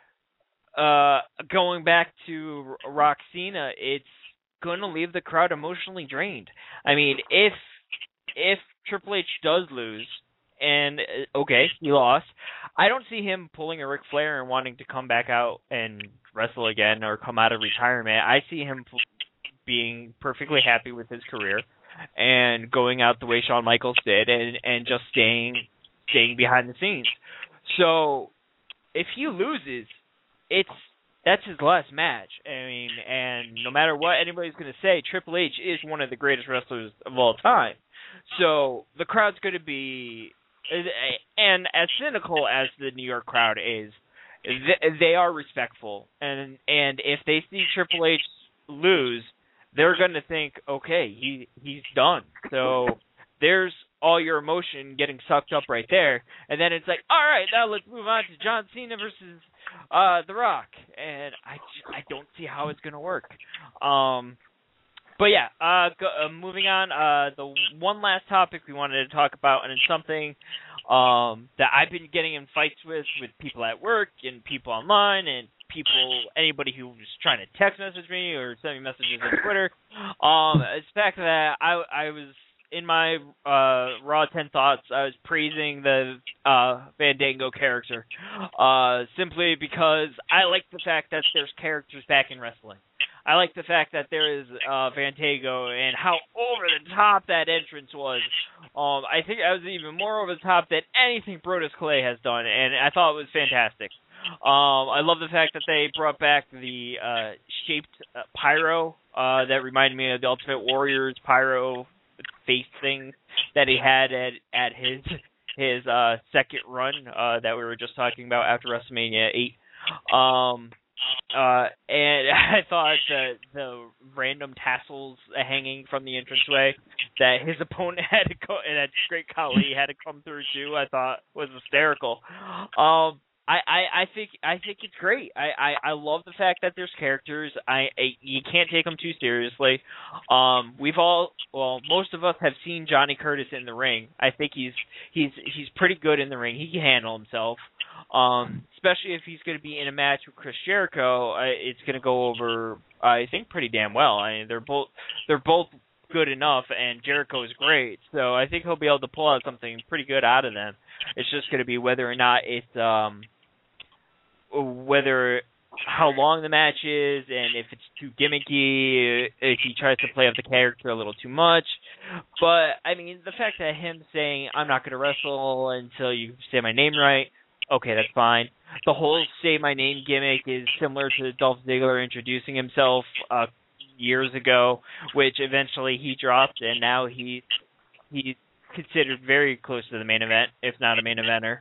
going back to Rock Cena, it's going to leave the crowd emotionally drained. I mean, if Triple H does lose, and okay, he lost, I don't see him pulling a Ric Flair and wanting to come back out and wrestle again or come out of retirement. I see him being perfectly happy with his career and going out the way Shawn Michaels did and just staying behind the scenes. So if he loses, that's his last match. I mean, and no matter what anybody's going to say, Triple H is one of the greatest wrestlers of all time. So the crowd's going to be, and as cynical as the New York crowd is, they are respectful. And if they see Triple H lose, they're going to think, okay, he's done. So there's all your emotion getting sucked up right there. And then it's like, all right, now let's move on to John Cena versus The Rock. And I don't see how it's going to work. But yeah, moving on, the one last topic we wanted to talk about, and it's something that I've been getting in fights with people at work and people online and anybody who's trying to text message me or send me messages on Twitter. It's the fact that I was in my Raw 10 Thoughts, I was praising the Fandango character simply because I like the fact that there's characters back in wrestling. I like the fact that there is Fandango and how over the top that entrance was. I think I was even more over the top than anything Brodus Clay has done, and I thought it was fantastic. I love the fact that they brought back the shaped pyro that reminded me of the Ultimate Warrior's pyro face thing that he had at his second run that we were just talking about after WrestleMania 8. And I thought the random tassels hanging from the entranceway that his opponent had to go, and that Great Khali had to come through too, I thought was hysterical. I think it's great. I love the fact that there's characters. You can't take them too seriously. Most of us have seen Johnny Curtis in the ring. I think he's pretty good in the ring. He can handle himself. Especially if he's going to be in a match with Chris Jericho, it's going to go over, I think, pretty damn well. I mean, they're both good enough, and Jericho is great. So I think he'll be able to pull out something pretty good out of them. It's just going to be whether or not it's how long the match is, and if it's too gimmicky, if he tries to play up the character a little too much. But I mean, the fact that him saying I'm not going to wrestle until you say my name right, okay, that's fine. The whole say my name gimmick is similar to Dolph Ziggler introducing himself years ago, which eventually he dropped, and now he's considered very close to the main event, if not a main eventer.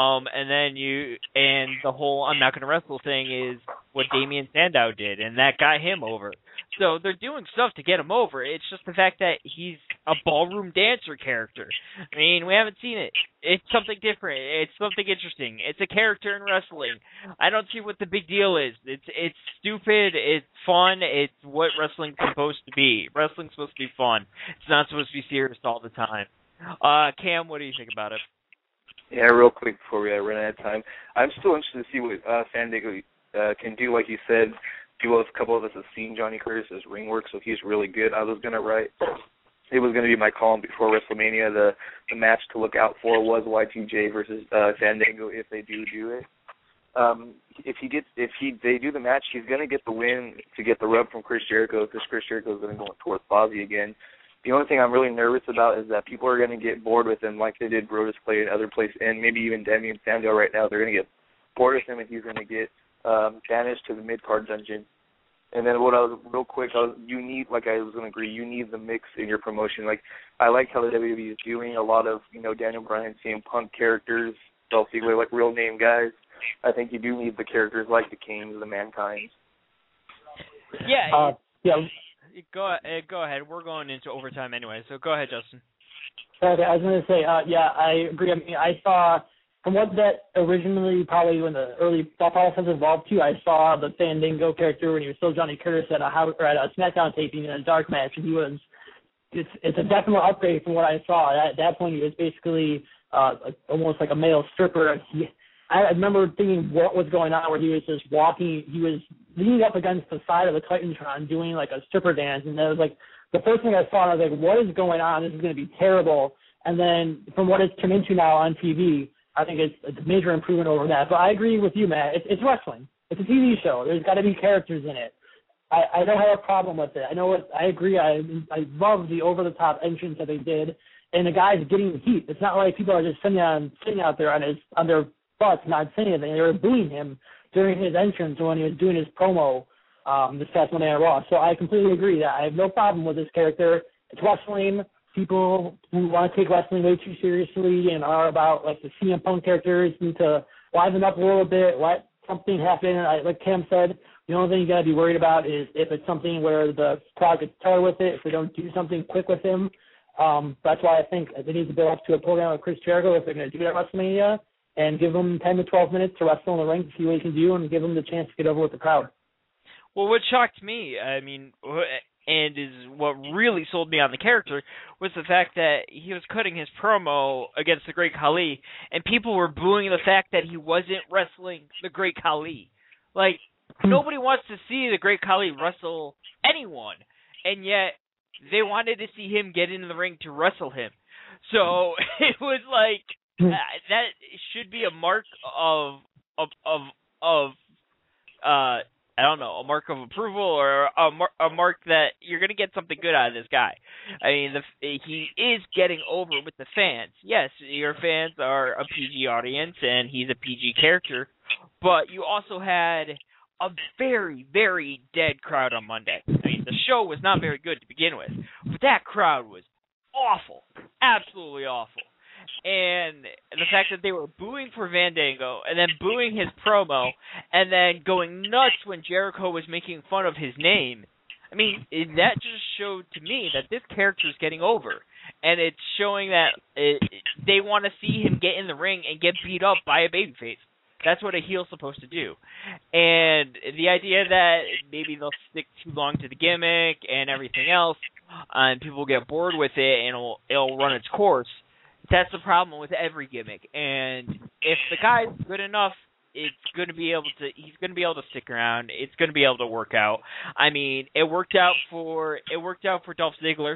And the whole I'm not going to wrestle thing is what Damian Sandow did, and that got him over. So they're doing stuff to get him over. It's just the fact that he's a ballroom dancer character. I mean, we haven't seen it. It's something different. It's something interesting. It's a character in wrestling. I don't see what the big deal is. It's stupid. It's fun. It's what wrestling's supposed to be. Wrestling's supposed to be fun. It's not supposed to be serious all the time. Cam, what do you think about it? Yeah, real quick before we run out of time. I'm still interested to see what Fandango can do. Like you said, a couple of us have seen Johnny Curtis's ring work, so he's really good. I was going to write, it was going to be my column before WrestleMania, the match to look out for was Y2J versus Fandango if they do it. they do the match, he's gonna get the win to get the rub from Chris Jericho, because Chris Jericho is gonna go towards Fozzy again. The only thing I'm really nervous about is that people are going to get bored with him like they did Brodus Clay and other places, and maybe even Damien Sandow right now. They're going to get bored with him, and he's going to get banished to the mid-card dungeon. And then you need, like I was going to agree, you need the mix in your promotion. Like, I like how the WWE is doing a lot of, Daniel Bryan, CM Punk characters, Dolph Ziggler, like real name guys. I think you do need the characters like the Kings, the Mankind. Yeah. Go ahead. We're going into overtime anyway, so go ahead, Justin. Okay, I was going to say, I agree. I mean, I saw, from what that originally, probably when the early thought process evolved to, I saw the Fandango character when he was still Johnny Curtis at a SmackDown taping in a dark match, and it's a definite upgrade from what I saw. At that point, he was basically almost like a male stripper. I remember thinking what was going on, where he was just walking, he was leaning up against the side of the Titantron doing like a stripper dance, and that was like the first thing I saw, and I was like, what is going on? This is going to be terrible. And then from what it's turned into now on TV, I think it's a major improvement over that. But I agree with you, Matt. It's wrestling. It's a TV show. There's got to be characters in it. I don't have a problem with it. I agree. I love the over-the-top entrance that they did, and the guys getting the heat. It's not like people are just sitting out there on their butts not saying anything. They were booing him during his entrance when he was doing his promo this past Monday Night Raw. So I completely agree that I have no problem with this character. It's wrestling. People who want to take wrestling way too seriously and are about like the CM Punk characters need to liven up a little bit, let something happen. Like Cam said, the only thing you got to be worried about is if it's something where the crowd gets tired with it, if they don't do something quick with him. That's why I think they need to build up to a program with Chris Jericho if they're going to do that at WrestleMania, and give him 10 to 12 minutes to wrestle in the ring to see what he can do and give him the chance to get over with the crowd. Well, what shocked me, and is what really sold me on the character, was the fact that he was cutting his promo against the Great Khali, and people were booing the fact that he wasn't wrestling the Great Khali. Like, nobody wants to see the Great Khali wrestle anyone, and yet they wanted to see him get into the ring to wrestle him. So it was like, that should be a mark of I don't know, a mark of approval or a mark that you're going to get something good out of this guy. I mean, he is getting over with the fans. Yes, your fans are a PG audience, and he's a PG character, but you also had a very, very dead crowd on Monday. I mean, the show was not very good to begin with, but that crowd was awful, absolutely awful. And the fact that they were booing for Fandango and then booing his promo and then going nuts when Jericho was making fun of his name, I mean, that just showed to me that this character is getting over. And it's showing that they want to see him get in the ring and get beat up by a babyface. That's what a heel's supposed to do. And the idea that maybe they'll stick too long to the gimmick and everything else, and people will get bored with it and it'll run its course, that's the problem with every gimmick. And if the guy's good enough, he's going to be able to stick around. It's going to be able to work out. I mean, it worked out for Dolph Ziggler.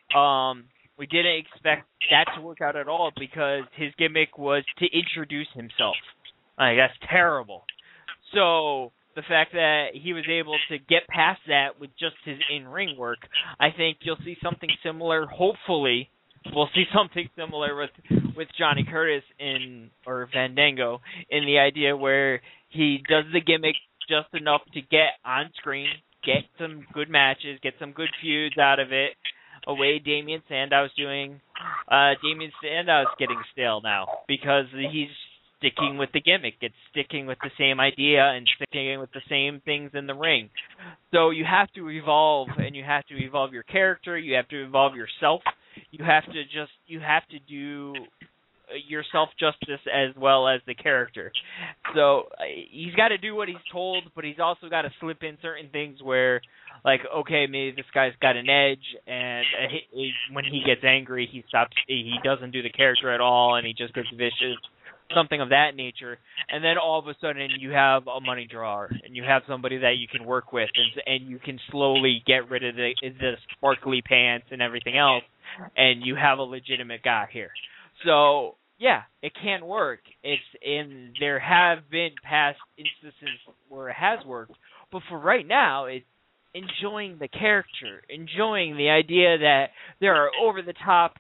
We didn't expect that to work out at all because his gimmick was to introduce himself. Like, that's terrible. So the fact that he was able to get past that with just his in-ring work, I think you'll see something similar. Hopefully, we'll see something similar with Johnny Curtis or Fandango, in the idea where he does the gimmick just enough to get on screen, get some good matches, get some good feuds out of it. Away Damien Sandow's doing. Damien Sandow's getting stale now because he's sticking with the gimmick. It's sticking with the same idea and sticking with the same things in the ring. So you have to evolve, and you have to evolve your character. You have to evolve yourself. You have to do yourself justice as well as the character. So he's got to do what he's told, but he's also got to slip in certain things where, like, okay, maybe this guy's got an edge, and when he gets angry, he doesn't do the character at all, and he just gets vicious, something of that nature. And then all of a sudden you have a money drawer, and you have somebody that you can work with, and you can slowly get rid of the sparkly pants and everything else, and you have a legitimate guy here. So yeah, it can work. There have been past instances where it has worked, but for right now, it's enjoying the character, enjoying the idea that there are over the top,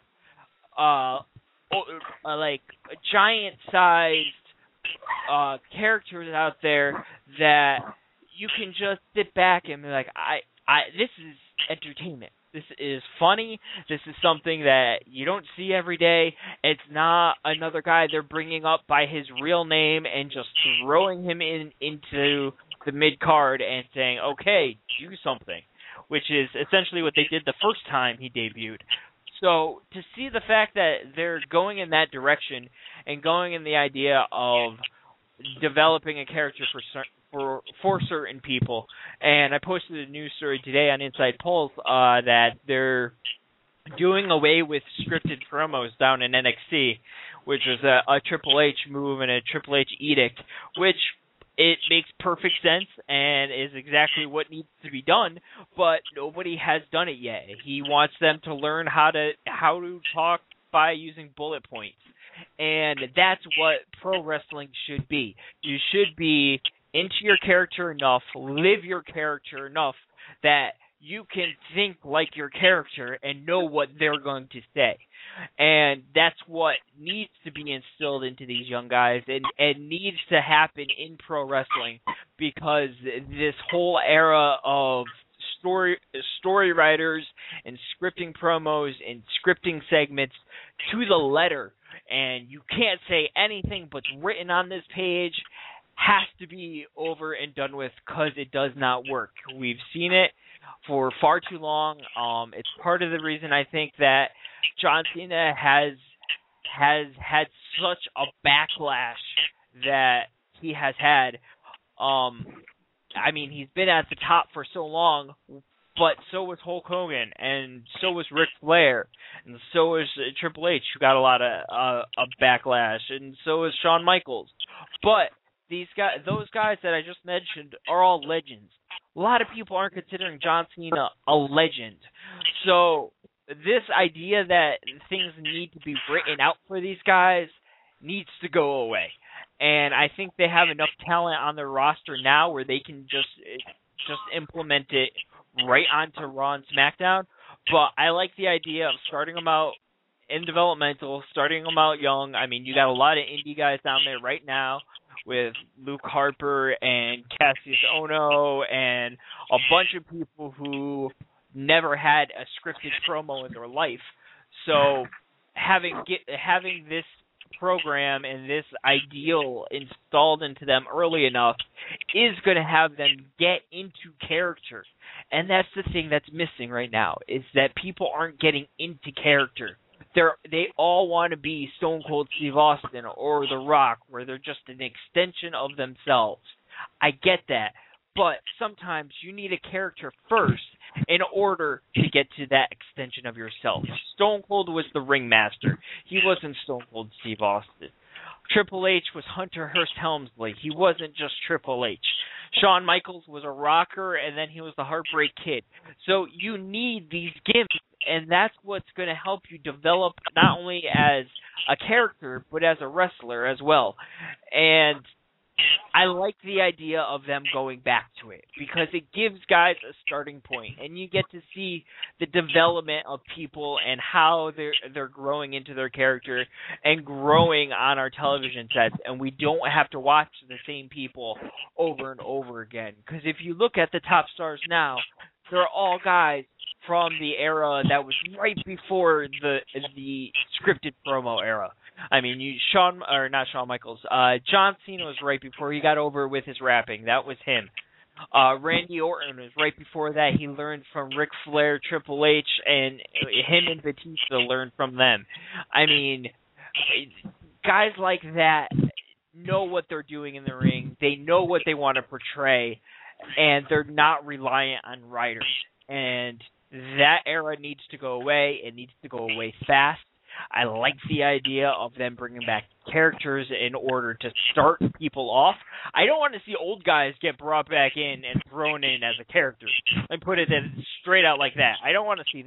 like giant-sized characters out there that you can just sit back and be like, this is entertainment. This is funny. This is something that you don't see every day. It's not another guy they're bringing up by his real name and just throwing him into the mid-card and saying, okay, do something, which is essentially what they did the first time he debuted. So to see the fact that they're going in that direction and going in the idea of developing a character for certain people, and I posted a news story today on Inside Pulse that they're doing away with scripted promos down in NXT, which was a Triple H move and a Triple H edict, which it makes perfect sense and is exactly what needs to be done, but nobody has done it yet. He wants them to learn how to talk by using bullet points. And that's what pro wrestling should be. You should be into your character enough, live your character enough that you can think like your character and know what they're going to say. And that's what needs to be instilled into these young guys and needs to happen in pro wrestling, because this whole era of story writers and scripting promos and scripting segments to the letter, and you can't say anything but written on this page, has to be over and done with, because it does not work. We've seen it for far too long. It's part of the reason I think that John Cena has had such a backlash that he has had. I mean, he's been at the top for so long, but so was Hulk Hogan, and so was Ric Flair, and so was Triple H, who got a lot of backlash, and so was Shawn Michaels. But those guys that I just mentioned are all legends. A lot of people aren't considering John Cena a legend. So this idea that things need to be written out for these guys needs to go away. And I think they have enough talent on their roster now where they can just implement it right onto Raw and SmackDown. But I like the idea of starting them out in developmental, starting them out young. I mean, you got a lot of indie guys down there right now with Luke Harper and Cassius Ohno and a bunch of people who never had a scripted promo in their life. So having this program and this ideal installed into them early enough is going to have them get into character. And that's the thing that's missing right now, is that people aren't getting into character. They all want to be Stone Cold Steve Austin or The Rock, where they're just an extension of themselves. I get that, but sometimes you need a character first in order to get to that extension of yourself. Stone Cold was the ringmaster. He wasn't Stone Cold Steve Austin. Triple H was Hunter Hearst Helmsley. He wasn't just Triple H. Shawn Michaels was a rocker, and then he was the Heartbreak Kid. So you need these gimmicks, and that's what's going to help you develop not only as a character, but as a wrestler as well. And I like the idea of them going back to it, because it gives guys a starting point, and you get to see the development of people and how they're growing into their character and growing on our television sets, and we don't have to watch the same people over and over again. Because if you look at the top stars now, they're all guys from the era that was right before the scripted promo era. I mean, John Cena was right before he got over with his rapping. That was him. Randy Orton was right before that. He learned from Ric Flair, Triple H, and him and Batista learned from them. I mean, guys like that know what they're doing in the ring. They know what they want to portray, and they're not reliant on writers. And that era needs to go away. It needs to go away fast. I like the idea of them bringing back characters in order to start people off. I don't want to see old guys get brought back in and thrown in as a character and put it straight out like that. I don't want to see that.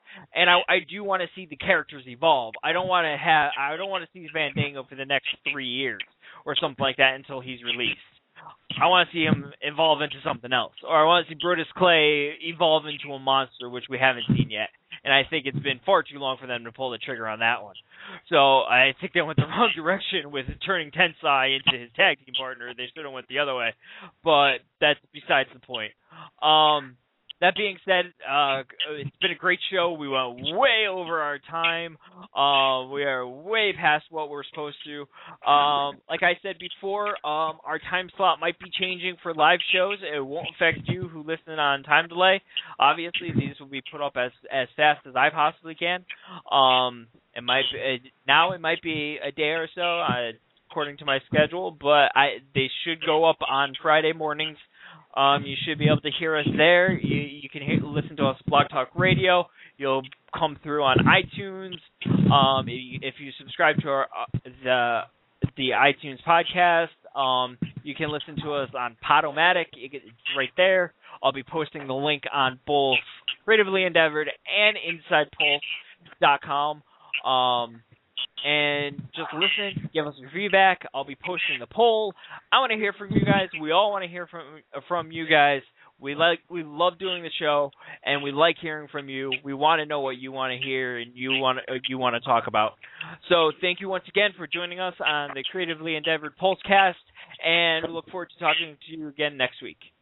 and I do want to see the characters evolve. I don't want to see Fandango for the next 3 years or something like that until he's released. I want to see him evolve into something else, or I want to see Brodus Clay evolve into a monster, which we haven't seen yet. And I think it's been far too long for them to pull the trigger on that one. So I think they went the wrong direction with turning Tensai into his tag team partner. They should have went the other way, but that's besides the point. That being said, it's been a great show. We went way over our time. We are way past what we're supposed to. Like I said before, our time slot might be changing for live shows. It won't affect you who listen on time delay. Obviously, these will be put up as fast as I possibly can. It might be a day or so, according to my schedule, but they should go up on Friday mornings. You should be able to hear us there. You can listen to us Blog Talk Radio. You'll come through on iTunes. If you subscribe to our the iTunes podcast, you can listen to us on Podomatic. It's right there. I'll be posting the link on both Creatively Endeavored and InsidePulse.com. And just listen, give us your feedback. I'll be posting the poll. I want to hear from you guys. We all want to hear from you guys. We love doing the show, and we like hearing from you. We want to know what you want to hear and you want to talk about. So thank you once again for joining us on the Creatively Endeavored Pulsecast, and we look forward to talking to you again next week.